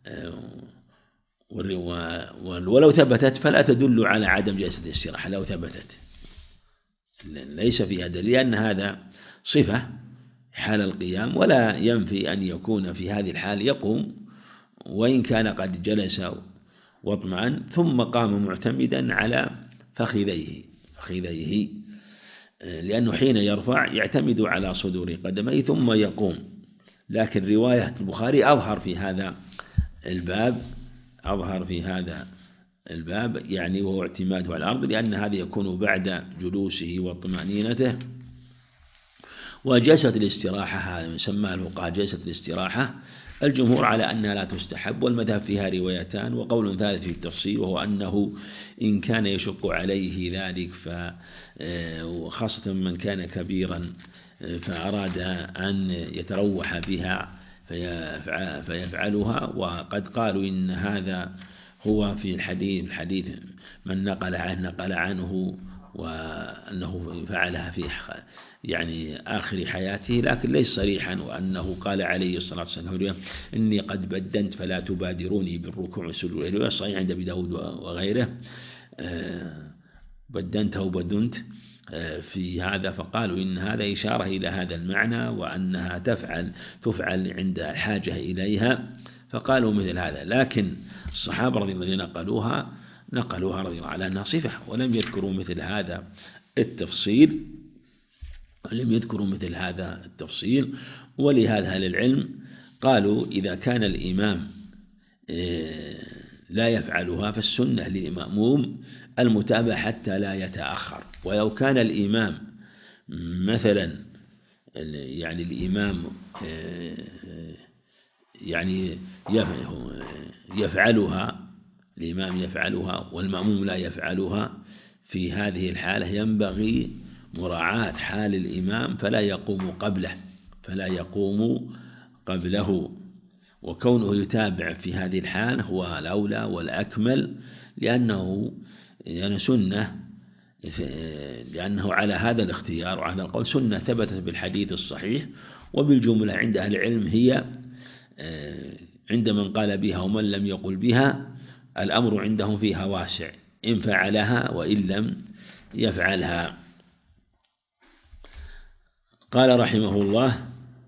ولو ثبتت فلا تدل على عدم جلسة الاستراحة، لو ثبتت ليس فيها دليل، لأن هذا صفة حال القيام، ولا ينفي أن يكون في هذه الحال يقوم وإن كان قد جلس واطمأن ثم قام معتمدا على فخذيه فخذيه لأنه حين يرفع يعتمد على صدور قدميه ثم يقوم. لكن رواية البخاري أظهر في هذا الباب أظهر في هذا الباب يعني وهو اعتماده على الأرض، لأن هذا يكون بعد جلوسه وطمأنينته. وجلسة الاستراحة هذا يسمى الفقهاء جلسة الاستراحة، الجمهور على أنها لا تستحب، والمذهب فيها روايتان وقول ثالث في التفصيل، وهو أنه إن كان يشق عليه ذلك وخاصة من كان كبيرا فأراد أن يتروح بها فيفعلها. وقد قالوا إن هذا هو في الحديث الحديث من نقل عنه نقل عنه وأنه فعلها في يعني آخر حياته، لكن ليس صريحا، وأنه قال عليه الصلاة والسلام إني قد بدنت فلا تبادروني بالركوع والسجود، صحيح عند أبي داود وغيره بدنت أو بدنت في هذا، فقالوا إن هذا إشارة إلى هذا المعنى وأنها تفعل تفعل عند الحاجة إليها، فقالوا مثل هذا. لكن الصحابة رضي الله عنهم نقلوها نقلوها رضي الله على أنها صفة، ولم يذكروا مثل هذا التفصيل لم يذكروا مثل هذا التفصيل ولهذا أهل العلم قالوا إذا كان الإمام لا يفعلها فالسنة للمأموم المتابعة حتى لا يتأخر. ولو كان الإمام مثلا يعني الإمام يعني يفعلها الإمام يفعلها والمأموم لا يفعلها، في هذه الحالة ينبغي مراعاة حال الإمام فلا يقوم قبله فلا يقوم قبله وكونه يتابع في هذه الحال هو الأولى والأكمل، لأنه يعني سنة لأنه على هذا الاختيار وعلى القول سنة ثبتت بالحديث الصحيح. وبالجملة عند أهل العلم هي عند من قال بها ومن لم يقل بها الأمر عندهم فيها واسع، إن فعلها وإن لم يفعلها. قال رحمه الله: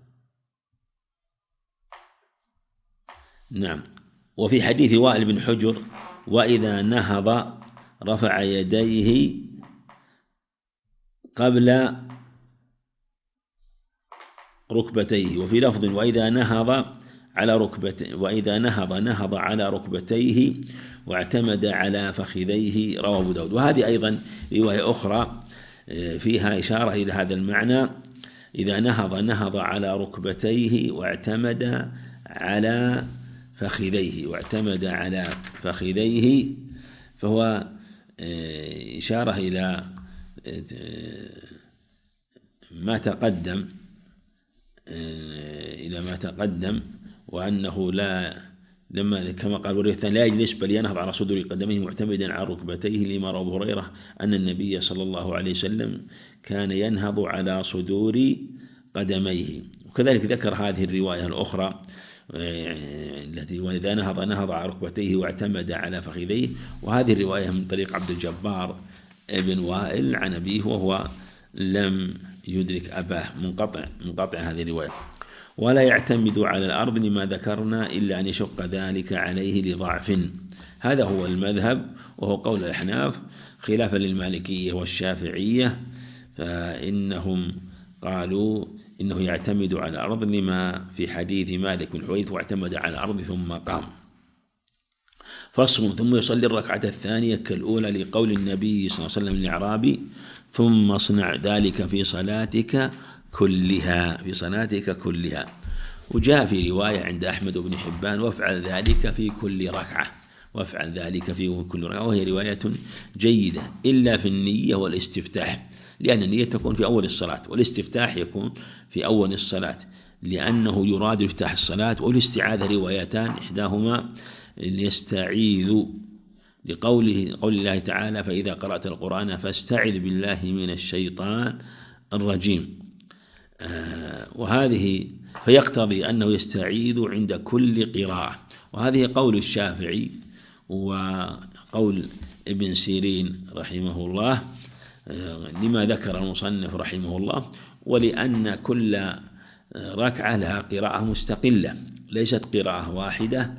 نعم. وفي حديث وائل بن حجر: وإذا نهض رفع يديه قبل ركبتيه. وفي لفظ: وإذا نهض على ركبتيه وإذا نهض نهض على ركبتيه واعتمد على فخذيه. رواه أبو داود. وهذه أيضا رواية أخرى فيها إشارة إلى هذا المعنى: إذا نهض نهض على ركبتيه واعتمد على فخذيه واعتمد على فخذيه فهو إشارة إلى ما تقدم إلى ما تقدم وأنه لا لما كما قال ورثا لا يجلس بل ينهض على صدور قدميه معتمدا على ركبتيه، لما روى أبو هريرة أن النبي صلى الله عليه وسلم كان ينهض على صدور قدميه. وكذلك ذكر هذه الرواية الأخرى التي وإذا نهض نهض على ركبتيه واعتمد على فخذيه، وهذه الرواية من طريق عبد الجبار ابن وائل عن أبيه وهو لم يدرك أباه، منقطع منقطع هذه الرواية. ولا يعتمد على الأرض لما ذكرنا إلا أن يشق ذلك عليه لضعف. هذا هو المذهب وهو قول الأحناف، خلافا للمالكية والشافعية، فإنهم قالوا إنه يعتمد على الأرض لما في حديث مالك بن حويرث: واعتمد على الأرض ثم قام. فصل: ثم يصلي الركعة الثانية كالأولى، لقول النبي صلى الله عليه وسلم للأعرابي: ثم اصنع ذلك في صلاتك كلها في صلاتك كلها. وجاء في رواية عند أحمد بن حبان: وافعل ذلك في كل ركعة وافعل ذلك في كل ركعة، وهي رواية جيدة إلا في النية والاستفتاح، لأن النية تكون في أول الصلاة والاستفتاح يكون في أول الصلاة، لأنه يراد افتتاح الصلاة. والاستعاذة روايتان: إحداهما يستعيذ لقوله قول الله تعالى: فإذا قرأت القرآن فاستعذ بالله من الشيطان الرجيم، آه وهذه فيقتضي أنه يستعيذ عند كل قراءة. وهذه قول الشافعي وقول ابن سيرين رحمه الله، آه لما ذكر المصنف رحمه الله، ولأن كل ركعة لها قراءة مستقلة ليست قراءة واحدة،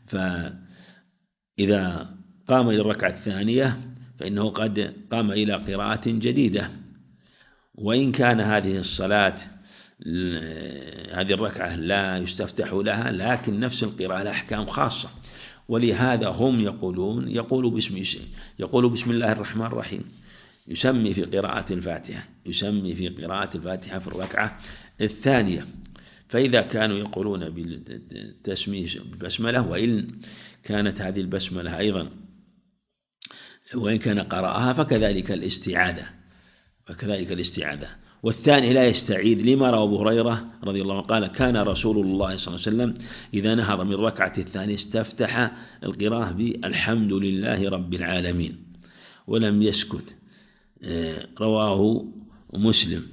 فإذا قام إلى الركعة الثانية فإنه قد قام إلى قراءة جديدة، وإن كان هذه الصلاة هذه الركعة لا يستفتح لها، لكن نفس القراءة لها أحكام خاصة. ولهذا هم يقولون يقول بسم يقول بسم الله الرحمن الرحيم، يسمي في قراءة الفاتحة يسمي في قراءة الفاتحة في الركعة الثانية. فإذا كانوا يقولون بالتسمية بالبسملة، وإن كانت هذه البسملة أيضا وإن كان قرأها فكذلك الاستعاذة فكذلك الاستعاذة والثاني لا يستعيذ، لما روى أبو هريرة رضي الله عنه قال: كان رسول الله صلى الله عليه وسلم إذا نهض من الركعة الثانية استفتح القراءة بالحمد لله رب العالمين ولم يسكت. رواه مسلم.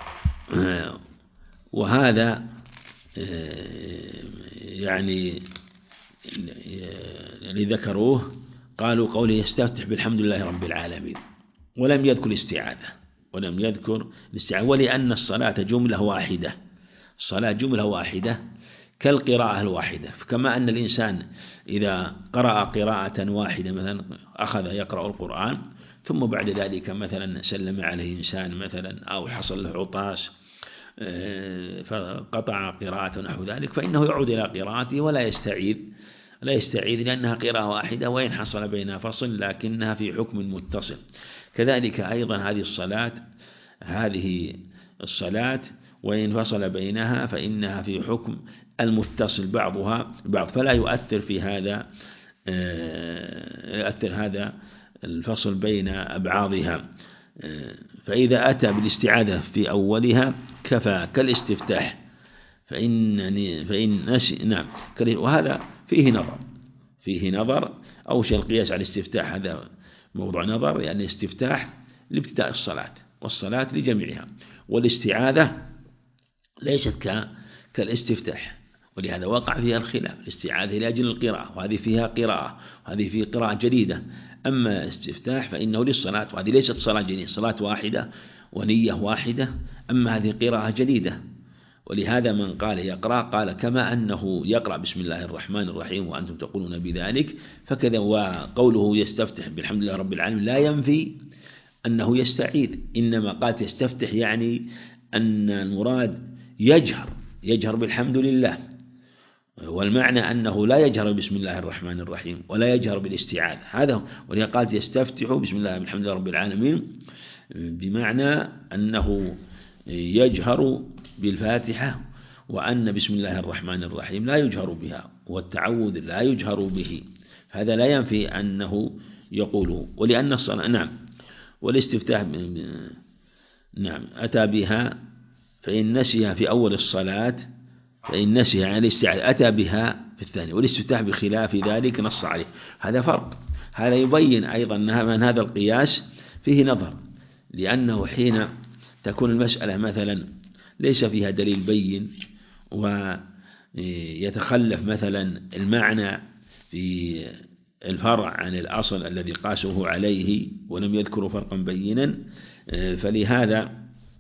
وهذا يعني اللي ذكروه قالوا قوله يستفتح بالحمد لله رب العالمين، ولم يذكر الاستعاذة ولم يذكر الاستعاذة ولأن الصلاة جملة واحدة الصلاة جملة واحدة كالقراءة الواحدة. فكما أن الإنسان إذا قرأ قراءة واحدة، مثلا أخذ يقرأ القرآن ثم بعد ذلك مثلا سلم عليه إنسان مثلا أو حصل له عطاس فقطع قراءة نحو ذلك، فإنه يعود إلى قراءته ولا يستعيذ لا يستعيذ لأنها قراءة واحدة، وإن حصل بينها فصل لكنها في حكم متصل. كذلك أيضا هذه الصلاة هذه الصلاة وإن فصل بينها فإنها في حكم المتصل بعضها بعض، فلا يؤثر في هذا يؤثر هذا الفصل بين أبعاضها. فإذا أتى بالاستعاذة في أولها كفى كالاستفتاح، فإنني فإن نسي نعم. وهذا فيه نظر فيه نظر أوش القياس على الاستفتاح هذا موضوع نظر، يعني الاستفتاح لابتداء الصلاة والصلاة لجميعها، والاستعاذة ليست كالاستفتاح. ولهذا وقع فيها الخلاف، الاستعاذة لأجل القراءة، وهذه فيها قراءة، وهذه فيه قراءة جديدة. أما استفتاح فإنه للصلاة، وهذه ليست صلاة جديدة، صلاة واحدة ونية واحدة، أما هذه قراءة جديدة. ولهذا من قال يقرأ قال كما أنه يقرأ بسم الله الرحمن الرحيم وأنتم تقولون بذلك فكذا. وقوله يستفتح بالحمد لله رب العالمين لا ينفي أنه يستعيذ، إنما قال يستفتح يعني أن المراد يجهر يجهر بالحمد لله، والمعنى أنه لا يجهر بسم الله الرحمن الرحيم ولا يجهر بالاستعاذة، هذا. ولهذا قال يستفتح بسم الله بالحمد لله رب العالمين، بمعنى أنه يجهر بالفاتحة، وأن بسم الله الرحمن الرحيم لا يجهر بها، والتعوذ لا يجهر به، هذا لا ينفي أنه يقوله. ولأن الصلاة نعم، والاستفتاح نعم أتى بها، فإن نسيها في أول الصلاة فإن نسيها عن الاستعاذة أتى بها في الثانية، والاستفتاح بخلاف ذلك نص عليه. هذا فرق، هذا يبين أيضا أن هذا القياس فيه نظر، لأنه حين تكون المسألة مثلا ليس فيها دليل بين ويتخلف مثلا المعنى في الفرع عن الأصل الذي قاسه عليه ولم يذكروا فرقا بينا، فلهذا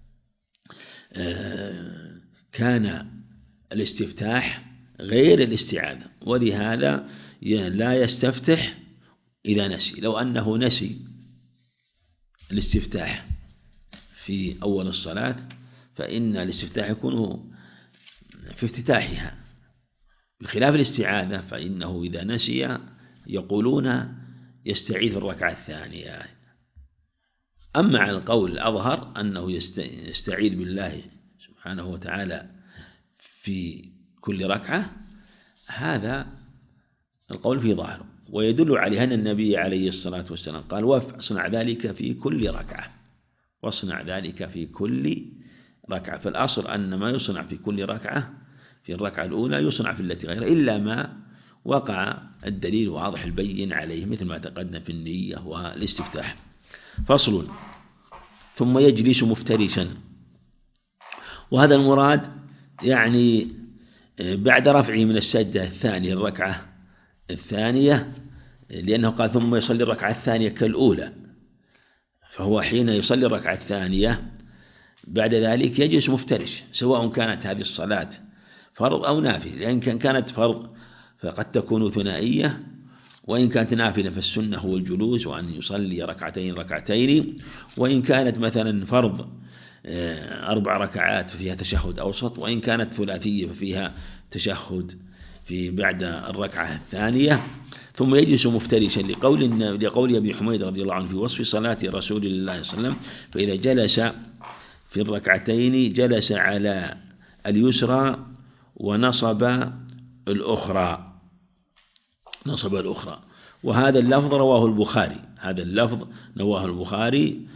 كان الاستفتاح غير الاستعاذة، ولهذا لا يستفتح إذا نسي. لو أنه نسي الاستفتاح في أول الصلاة فإن الاستفتاح يكون في افتتاحها، بخلاف الاستعاذة فإنه إذا نسي يقولون يستعيذ في الركعة الثانية. أما على القول الأظهر أنه يستعيذ بالله سبحانه وتعالى في كل ركعة، هذا القول في ظاهره، ويدل عليه أن النبي عليه الصلاة والسلام قال واصنع ذلك في كل ركعة، واصنع ذلك في كل ركعة. فالأصل أن ما يصنع في كل ركعة في الركعة الأولى يصنع في التي غيرها، إلا ما وقع الدليل واضح البين عليه، مثل ما تقدم في النية والاستفتاح. فصل. ثم يجلس مفترشا، وهذا المراد يعني بعد رفعه من السجدة الثانية الركعة الثانية، لأنه قال ثم يصلي الركعة الثانية كالأولى، فهو حين يصلي الركعة الثانية بعد ذلك يجلس مفترش، سواء كانت هذه الصلاة فرض أو نافلة، لأن كانت فرض فقد تكون ثنائية، وإن كانت نافلة فالسنة هو الجلوس وأن يصلي ركعتين ركعتين، وإن كانت مثلا فرض أربع ركعات ففيها تشهد أوسط، وإن كانت ثلاثية ففيها تشهد في بعد الركعة الثانية. ثم يجلس مفترشا لقول لقول أبي حميد رضي الله عنه في وصف صلاة رسول الله صلى الله عليه وسلم، فإذا جلس في الركعتين جلس على اليسرى ونصب الأخرى نصب الأخرى. وهذا اللفظ رواه البخاري، هذا اللفظ رواه البخاري،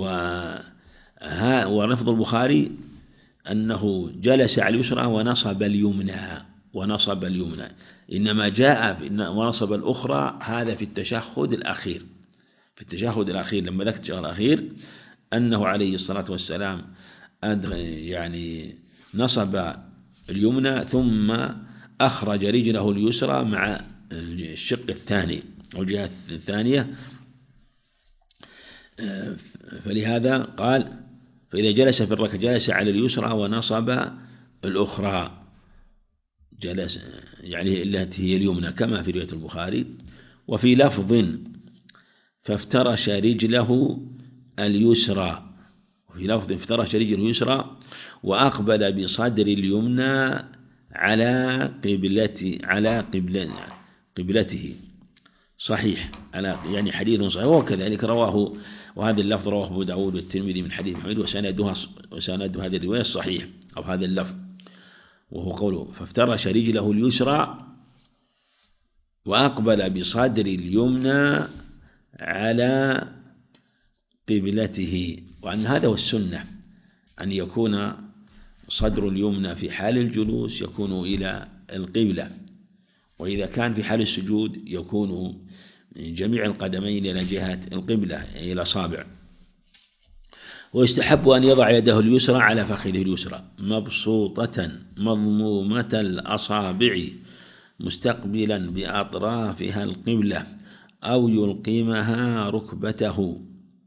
ولفظ البخاري أنه جلس على اليسرى ونصب اليمنى ونصب اليمنى، إنما جاء ونصب الأخرى هذا في التشهد الأخير، في التشهد الأخير لما ذكر التشهد الأخير أنه عليه الصلاة والسلام يعني نصب اليمنى ثم أخرج رجله اليسرى مع الشق الثاني أو الجهة الثانية. فلهذا قال فإذا جلس في الركعة جلس على اليسرى ونصب الأخرى، جلس يعني التي هي اليمنى كما في رواية البخاري. وفي لفظ فافترش رجله اليسرى، وفي لفظ افترش رجله اليسرى وأقبل بصدر اليمنى على قبلته على قبل قبلته صحيح، على يعني حديث صحيح، وكذلك رواه، وهذا اللفظ رواه أبو داود والترمذي من حديث محمد، وسندها وسند هذه الرواية الصحيح أو هذا اللفظ، وهو قوله فافترش رجله اليسرى وأقبل بصدر اليمنى على قبلته. وأن هذا هو السنة، أن يكون صدر اليمنى في حال الجلوس يكون إلى القبلة، وإذا كان في حال السجود يكون جميع القدمين إلى جهة القبلة إلى الأصابع. ويستحب أن يضع يده اليسرى على فخذه اليسرى مبسوطة مضمومة الأصابع مستقبلا بأطرافها القبلة أو يلقمها ركبته،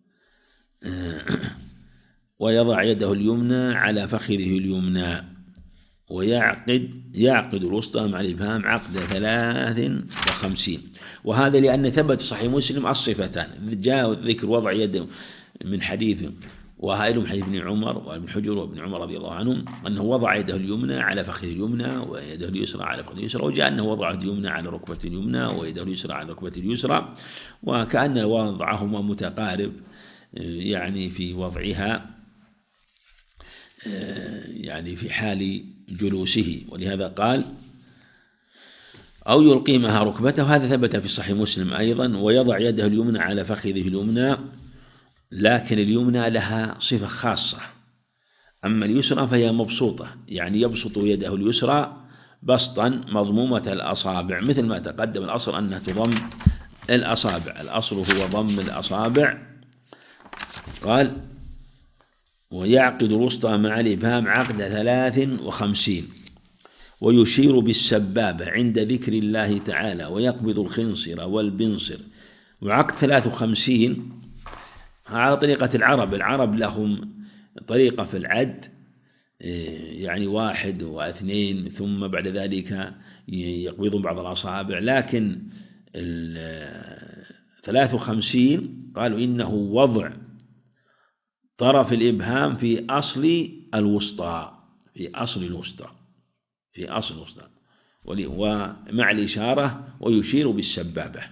ويضع يده اليمنى على فخذه اليمنى ويعقد يعقد الوسطى مع الإبهام عقد ثلاث وخمسين. وهذا لأن ثبت صحيح مسلم الصفتان، جاء ذكر وضع يده من حديث وهائل من حديث ابن عمر وابن حجر وابن عمر رضي الله عنهم أنه وضع يده اليمنى على فخذ اليمنى ويده اليسرى على فخذ اليسرى، وجاء أنه وضع يده اليمنى على ركبة اليمنى ويده اليسرى على ركبة اليسرى، وكأن وضعهما متقارب يعني في وضعها يعني في حال جلوسه. ولهذا قال أو يلقيمها ركبته، هذا ثبت في صحيح مسلم أيضا. ويضع يده اليمنى على فخذه اليمنى، لكن اليمنى لها صفة خاصة، أما اليسرى فهي مبسوطة، يعني يبسط يده اليسرى بسطا مضمومة الأصابع، مثل ما تقدم. الأصل أنها تضم الأصابع، الأصل هو ضم الأصابع. قال ويعقد الوسطى مع الإبهام عقد ثلاث وخمسين، ويشير بالسبابة عند ذكر الله تعالى، ويقبض الخنصر والبنصر. وعقد ثلاث وخمسين على طريقة العرب، العرب لهم طريقة في العد، يعني واحد واثنين ثم بعد ذلك يقبضون بعض الأصابع، لكن ثلاث وخمسين قالوا إنه وضع طرف الإبهام في أصل الوسطى، في أصل الوسطى في أصل الوسطى ومع الإشارة ويشير بالسبابة.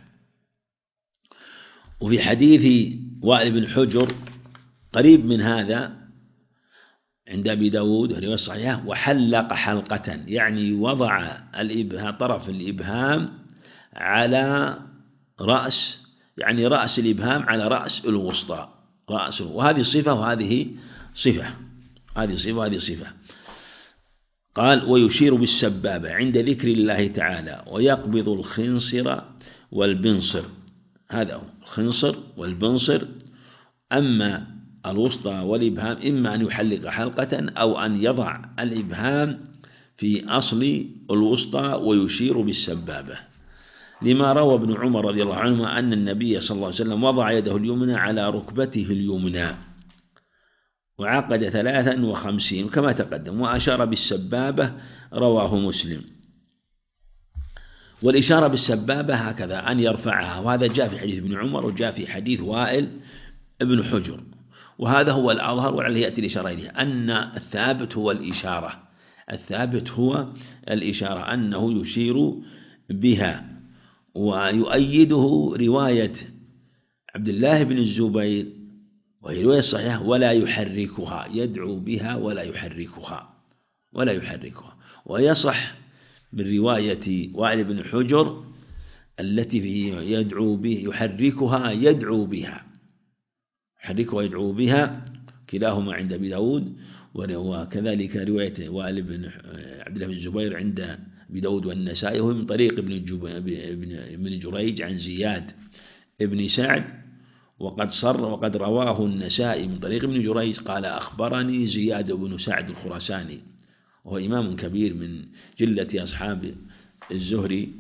وفي حديث وائل بن حجر قريب من هذا عند أبي داود رواية صحيحة، وحلق حلقة، يعني وضع الإبهام طرف الإبهام على رأس، يعني رأس الإبهام على رأس الوسطى، رأس، وهذه صفة وهذه صفة، هذه صفة وهذه صفة. قال ويشير بالسبابة عند ذكر الله تعالى، ويقبض الخنصر والبنصر، هذا هو الخنصر والبنصر. أما الوسطى والإبهام إما أن يحلق حلقة أو أن يضع الإبهام في أصل الوسطى ويشير بالسبابة، لما روى ابن عمر رضي الله عنهما أن النبي صلى الله عليه وسلم وضع يده اليمنى على ركبته اليمنى وعقد ثلاثا وخمسين كما تقدم، وأشار بالسبابة، رواه مسلم. والإشارة بالسبابة هكذا أن يرفعها، وهذا جاء في حديث ابن عمر وجاء في حديث وائل ابن حجر، وهذا هو الأظهر وعليه يأتي الإشارة إليه، أن الثابت هو الإشارة، الثابت هو الإشارة أنه يشير بها. ويؤيده رواية عبد الله بن الزبير وهي رواية صحيحة، ولا يحركها، يدعو بها ولا يحركها ولا يحركها. ويصح من رواية وائل بن حجر التي فيه يدعو به يحركها يدعو بها، يحركها يدعو بها، كلاهما عند أبي داود. وكذلك رواية وائل بن عبد الله بن الزبير عند أبي داود والنسائي، وهو من طريق ابن ابن جريج عن زياد ابن سعد، وقد صر وقد رواه النسائي من طريق ابن جريج قال أخبرني زياد بن سعد الخراساني، وهو إمام كبير من جلة أصحاب الزهري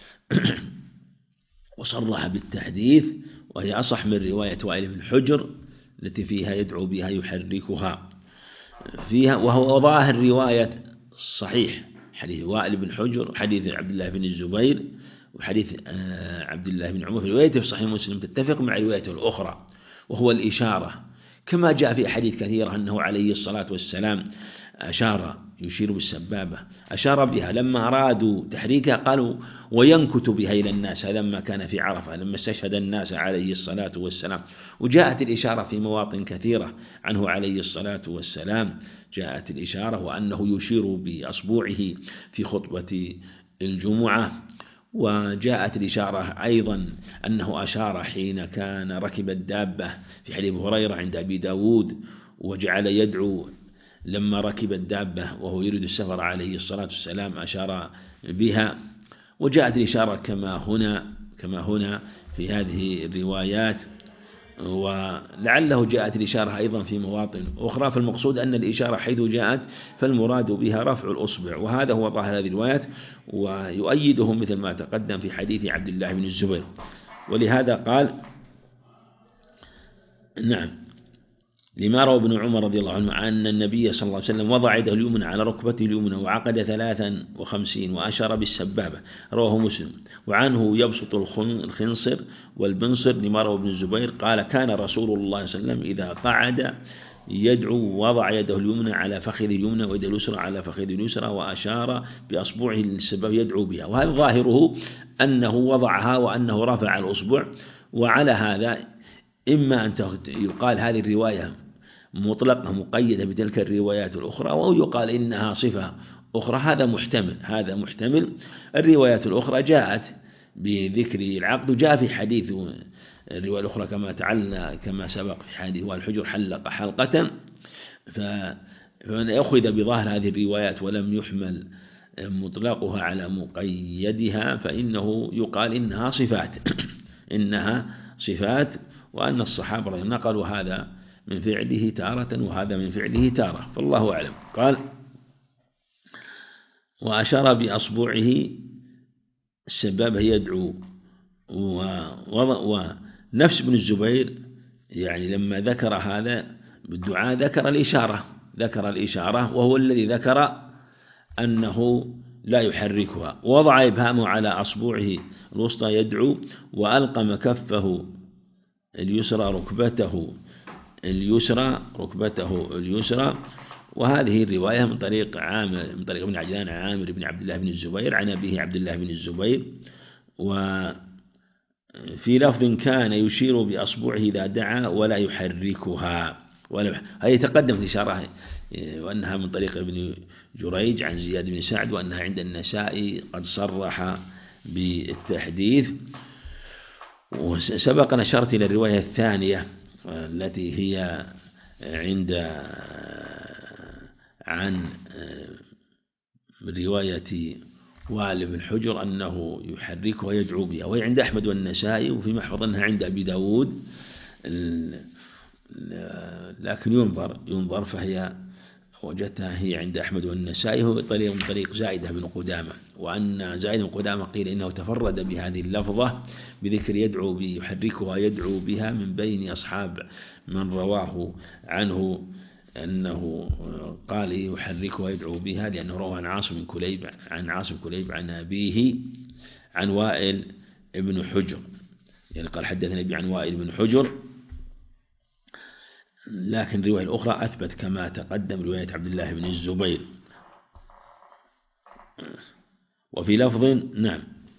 وصرح بالتحديث، وهي أصح من رواية وائل بن حجر التي فيها يدعو بها يحركها فيها. وهو ظاهر رواية صحيح حديث وائل بن حجر، حديث عبد الله بن الزبير وحديث عبد الله بن عمر في روايته في صحيح مسلم تتفق مع روايته الأخرى، وهو الإشارة، كما جاء في حديث كثيرة أنه عليه الصلاة والسلام أشار يشير بالسبابة، أشار بها لما أرادوا تحريكها قالوا وينكت بها إلى الناس، هذا ما كان في عرفة لما استشهد الناس عليه الصلاة والسلام. وجاءت الإشارة في مواطن كثيرة عنه عليه الصلاة والسلام، جاءت الإشارة وأنه يشير بأصبعه في خطبة الجمعة. وجاءت الإشارة أيضا أنه أشار حين كان ركب الدابة في حديث هريرة عند أبي داود، وجعل يدعو لما ركب الدابة وهو يريد السفر عليه الصلاة والسلام أشار بها. وجاءت الإشارة كما هنا كما هنا في هذه الروايات ولعله جاءت الإشارة أيضا في مواطن أخرى، فالمقصود أن الإشارة حيث جاءت فالمراد بها رفع الأصبع، وهذا هو ظاهر هذه الروايات، ويؤيده مثل ما تقدم في حديث عبد الله بن الزبير. ولهذا قال نعم لما روى ابن عمر رضي الله عنه أن النبي صلى الله عليه وسلم وضع يده اليمنى على ركبته اليمنى وعقد ثلاثا وخمسين وأشار بالسبابة، رواه مسلم. وعنه يبسط الخنصر والبنصر لما روى ابن الزبير قال كان رسول الله صلى الله عليه وسلم إذا قعد يدعو وضع يده اليمنى على فخذ اليمنى ويده اليسرى على فخذ اليسرى وأشار بأصبعه السباب يدعو بها، وهذا ظاهره أنه وضعها وأنه رفع الأصبع. وعلى هذا إما أن يقال هذه الرواية مطلقة مقيدة بتلك الروايات الأخرى، أو يقال إنها صفة أخرى، هذا محتمل هذا محتمل. الروايات الأخرى جاءت بذكر العقد، وجاء في حديث الرواية الأخرى كما تعلنا كما سبق في حديث والحجر حلق حلقة، فمن أخذ بظاهر هذه الروايات ولم يحمل مطلقها على مقيدها فإنه يقال إنها صفات إنها صفات وأن الصحابة نقلوا هذا من فعله تارة وهذا من فعله تارة، فالله أعلم. قال وأشار بأصبعه السبابة يدعو. ونفس ابن الزبير يعني لما ذكر هذا بالدعاء ذكر الإشارة ذكر الإشارة وهو الذي ذكر أنه لا يحركها، وضع إبهامه على أصبعه الوسطى يدعو، وألقم كفه اليسرى ركبته اليسرى ركبته اليسرى. وهذه الرواية من طريق عامر من طريق ابن عجلان عامر بن عبد الله بن الزبير عن أبيه عبد الله بن الزبير. وفي لفظ كان يشير بأصبعه إذا دعا ولا يحركها، ولا هي تقدم في شرحه وأنها من طريق ابن جريج عن زياد بن سعد، وأنها عند النسائي قد صرح بالتحديث. وسبق نشرت إلى الرواية الثانية التي هي عند عن رواية وائل بن حجر أنه يحركها ويدعو بها، وهي عند أحمد والنسائي، وفي محفظ أنها عند أبي داود، لكن ينظر ينظر فهي وجدتها هي عند أحمد والنسائي هو طريق من طريق زائدة بن قدامة، وأن زائدة بن قدامة قيل إنه تفرد بهذه اللفظة بذكر يدعو يحركها يدعو بها من بين أصحاب من رواه عنه أنه قال يحركها يدعو بها، لأنه روى عن عاصم كليب عن عاصم كليب عن أبيه عن وائل بن حجر، يعني قال حدثنا أبي عن وائل بن حجر. لكن الرواية الأخرى أثبت كما تقدم رواية عبد الله بن الزبير. وفي لفظ نعم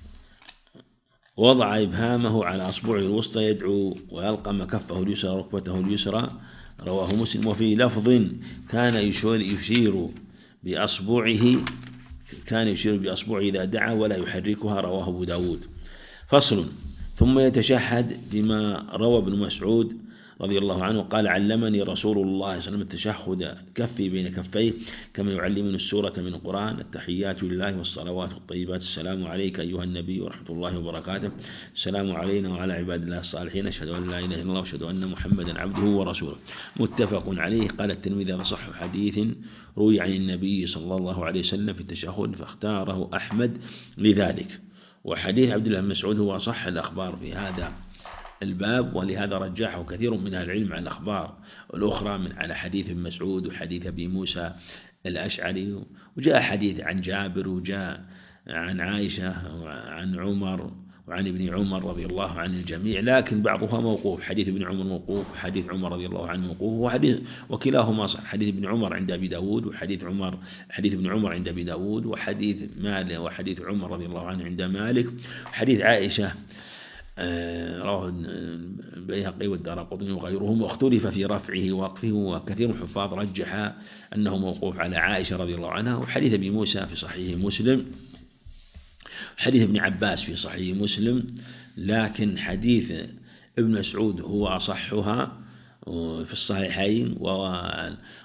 وضع إبهامه على أصبعه الوسطى يدعو ويلقم كفه اليسرى ركبته اليسرى، رواه مسلم. وفي لفظ كان يشير بأصبعه كان يشير بأصبعه إذا دعا ولا يحركها، رواه أبو داود. فصل. ثم يتشهد بما روى ابن مسعود رضي الله عنه قال علمني رسول الله صلى الله عليه وسلم التشهد كفي بين كفيه كما يعلمني السورة من القرآن، التحيات لله والصلوات والطيبات، السلام عليك أيها النبي ورحمة الله وبركاته، السلام علينا وعلى عباد الله الصالحين، أشهد أن لا إله إلا الله وأشهد أن محمدا عبده ورسوله. متفق عليه. قال الترمذي صح حديث روي عن النبي صلى الله عليه وسلم في التشهد فاختاره أحمد لذلك. وحديث عبد الله بن مسعود هو صح الأخبار في هذا الباب، ولهذا رجحه كثير من أهل العلم على الأخبار الأخرى من على حديث ابن مسعود وحديث أبي موسى الأشعري، وجاء حديث عن جابر وجاء عن عائشة وعن عمر وعن ابن عمر رضي الله عن الجميع، لكن بعضها موقوف، حديث ابن عمر موقوف وحديث عمر رضي الله عنه موقوف، وحديث وكلاهما صح، حديث ابن عمر عند أبي داود وحديث عمر حديث ابن عمر عند أبي داود، وحديث مالك وحديث عمر رضي الله عنه عند مالك، وحديث عائشة رواه البيهقي والدارقطني وغيرهم، واختلف في رفعه ووقفه، وكثير من الحفاظ رجح أنه موقوف على عائشة رضي الله عنها. وحديث أبي موسى في صحيح مسلم، حديث ابن عباس في صحيح مسلم، لكن حديث ابن مسعود هو أصحها في الصحيحين،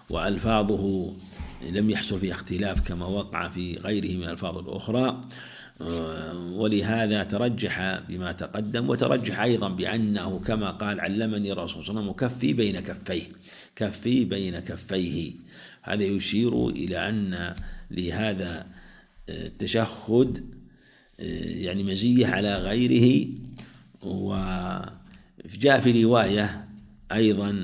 وألفاظه لم يحصل فيه اختلاف كما وقع في غيره من الألفاظ الأخرى. ولهذا ترجح بما تقدم، وترجح أيضا بأنه كما قال علمني الرسول صلى الله عليه وسلم كفي بين كفيه كفي بين كفيه. هذا يشير إلى أن لهذا التشهد يعني مزية على غيره. وجاء في رواية أيضا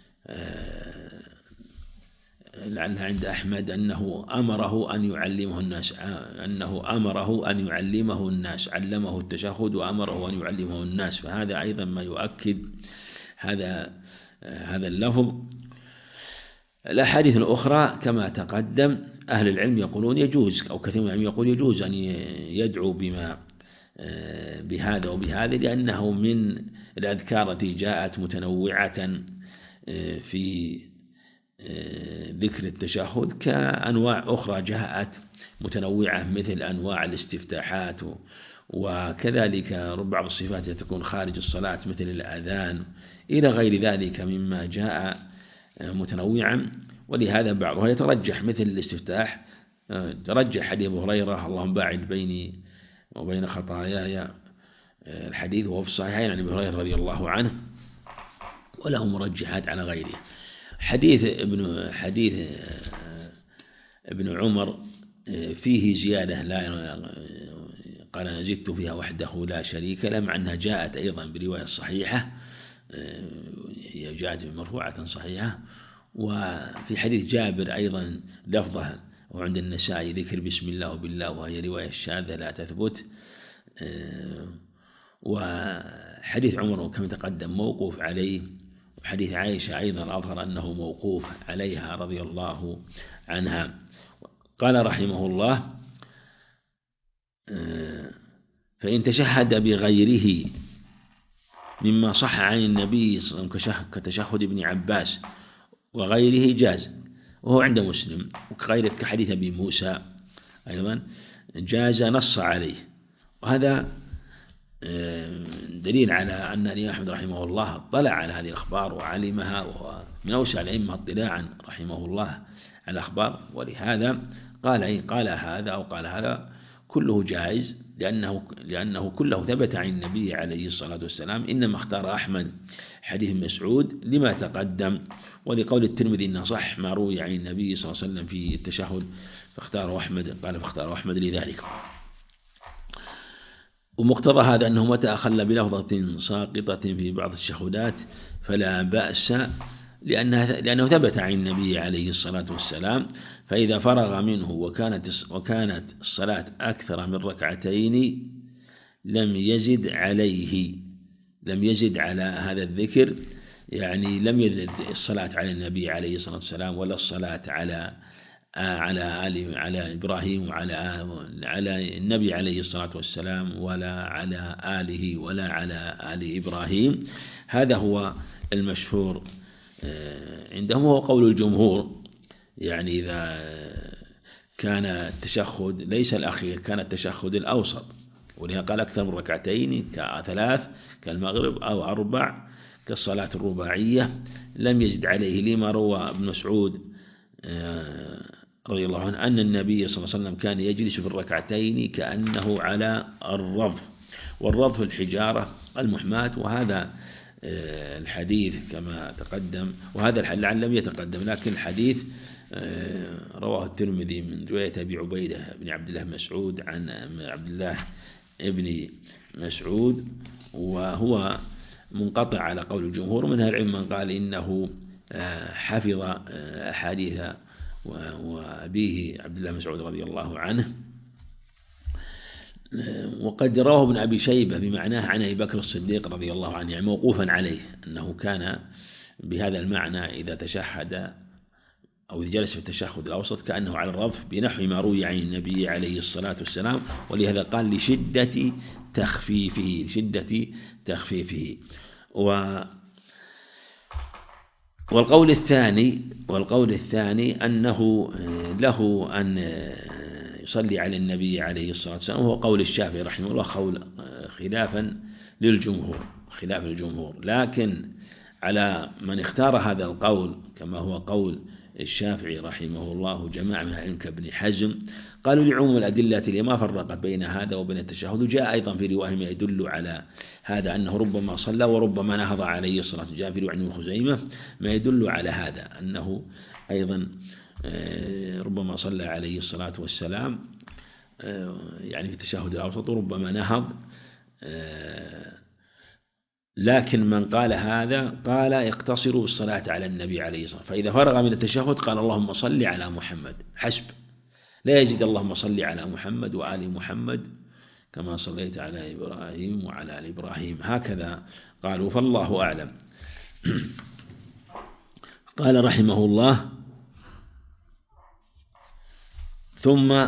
لعلها عند أحمد أنه أمره أن يعلمه الناس أنه أمره أن يعلمه الناس علمه التشهد وأمره أن يعلمه الناس. فهذا أيضا ما يؤكد هذا هذا اللفظ. الأحاديث الأخرى كما تقدم أهل العلم يقولون يجوز، أو كثير من العلم يقول يجوز أن يدعو بما بهذا وبهذا، لأنه من الأذكار التي جاءت متنوعة في ذكر التشهد كأنواع أخرى جاءت متنوعة مثل أنواع الاستفتاحات، وكذلك بعض الصفات تكون خارج الصلاة مثل الأذان إلى غير ذلك مما جاء متنوعا. ولهذا بعضها يترجح مثل الاستفتاح ترجح حديث أبي هريرة اللهم باعد بيني وبين خطاياي، الحديث وهو في الصحيحين عن أبي هريرة رضي الله عنه، وله مرجحات على غيره. حديث ابن حديث ابن عمر فيه زيادة لا قال أنا زدت فيها وحده لا شريك له، مع أنها جاءت أيضا برواية صحيحة، هي جاءت مرفوعة صحيحة. وفي حديث جابر أيضا لفظه وعند النسائي ذكر بسم الله وبالله، وهي رواية شاذة لا تثبت. وحديث عمر كما تقدم موقوف عليه، وحديث عائشة أيضا أظهر أنه موقوف عليها رضي الله عنها. قال رحمه الله فإن تشهد بغيره مما صح عن النبي صلى الله عليه وسلم كتشهد ابن عباس وغيره جاز، وهو عند مسلم، وكغيره كحديث أبي موسى أيضا جاز نص عليه. وهذا دليل على أن الإمام أحمد رحمه الله اطلع على هذه الأخبار وعلمها، وهو من أوسع الأئمة اطلاعا رحمه الله على الأخبار. ولهذا قال إن قال هذا أو قال هذا كله جائز، لأنه لأنه كله ثبت عن النبي عليه الصلاة والسلام. إنما اختار أحمد حديث مسعود لما تقدم، ولقول الترمذي إن صح ما روي عن النبي صلى الله عليه وسلم في التشهد فاختاره أحمد، قال فاختاره أحمد لذلك. ومقتضى هذا أنه متى أخل بلفظة ساقطة في بعض التشهدات فلا بأس، لأنها لأنه ثبت عن النبي عليه الصلاة والسلام. فإذا فرغ منه وكانت وكانت الصلاة أكثر من ركعتين لم يزد عليه لم يزد على هذا الذكر، يعني لم يزد الصلاة على النبي عليه الصلاة والسلام ولا الصلاة على على آل على إبراهيم وعلى على النبي عليه الصلاة والسلام ولا على آله ولا على آل إبراهيم. هذا هو المشهور عندهم، هو قول الجمهور. يعني إذا كان التشهد ليس الأخير كان التشهد الأوسط، ولهذا قال أكثر من ركعتين كثلاث كالمغرب أو أربع كالصلاة الرباعية لم يزد عليه، لما روى ابن مسعود رضي الله عنه أن النبي صلى الله عليه وسلم كان يجلس في الركعتين كأنه على الرضف، والرضف الحجارة المحماة. وهذا الحديث كما تقدم، وهذا الحديث لعل لم يتقدم، لكن الحديث رواه الترمذي من رواية أبي عبيدة بن عبد الله مسعود عن عبد الله ابن مسعود، وهو منقطع على قول الجمهور. من أهل العلم من قال إنه حفظ أحاديث وأبيه عبد الله مسعود رضي الله عنه. وقد رواه ابن أبي شيبة بمعناه عن أبي بكر الصديق رضي الله عنه، يعني موقوفا عليه أنه كان بهذا المعنى إذا تشهد أو إذا جلس في التشهد الأوسط كأنه على الرضف بنحو ما روي عن النبي عليه الصلاة والسلام. ولهذا قال لشدة تخفيفه لشدة تخفيفه. و والقول الثاني والقول الثاني أنه له أن يصلي على النبي عليه الصلاة والسلام، وهو قول الشافعي رحمه الله قول خلافا للجمهور خلاف الجمهور. لكن على من اختار هذا القول كما هو قول الشافعي رحمه الله جماعة من العلم كابن حزم قالوا لعموم الأدلة اللي ما فرقت بين هذا وبين التشهد. وجاء أيضا في رواية ما يدل على هذا أنه ربما صلى وربما نهض عليه الصلاة. جاء في رواية ابن خزيمة ما يدل على هذا أنه أيضا ربما صلى عليه الصلاة والسلام يعني في التشهد الأوسط وربما نهض. لكن من قال هذا قال يقتصر بالصلاة على النبي عليه الصلاة والسلام، فإذا فرغ من التشهد قال اللهم صل على محمد حسب، لا يزيد اللهم صل على محمد وآل محمد كما صليت على إبراهيم وعلى آل إبراهيم، هكذا قالوا فالله أعلم. قال رحمه الله ثم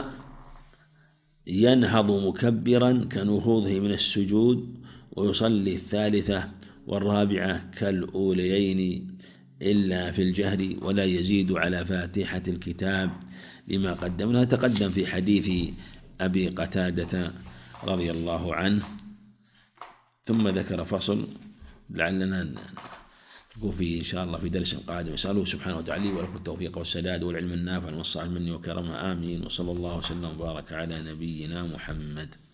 ينهض مكبرا كنهوضه من السجود ويصلي الثالثة والرابعة كالأوليين إلا في الجهر ولا يزيد على فاتحة الكتاب لما قدمنا تقدم في حديث أبي قتادة رضي الله عنه. ثم ذكر فصل لعلنا نقول فيه إن شاء الله في درس قادم. أسأله سبحانه وتعالى ولكم التوفيق والسداد والعلم النافع والصالح مني وكرم آمين. وصلى الله وسلم وبارك على نبينا محمد.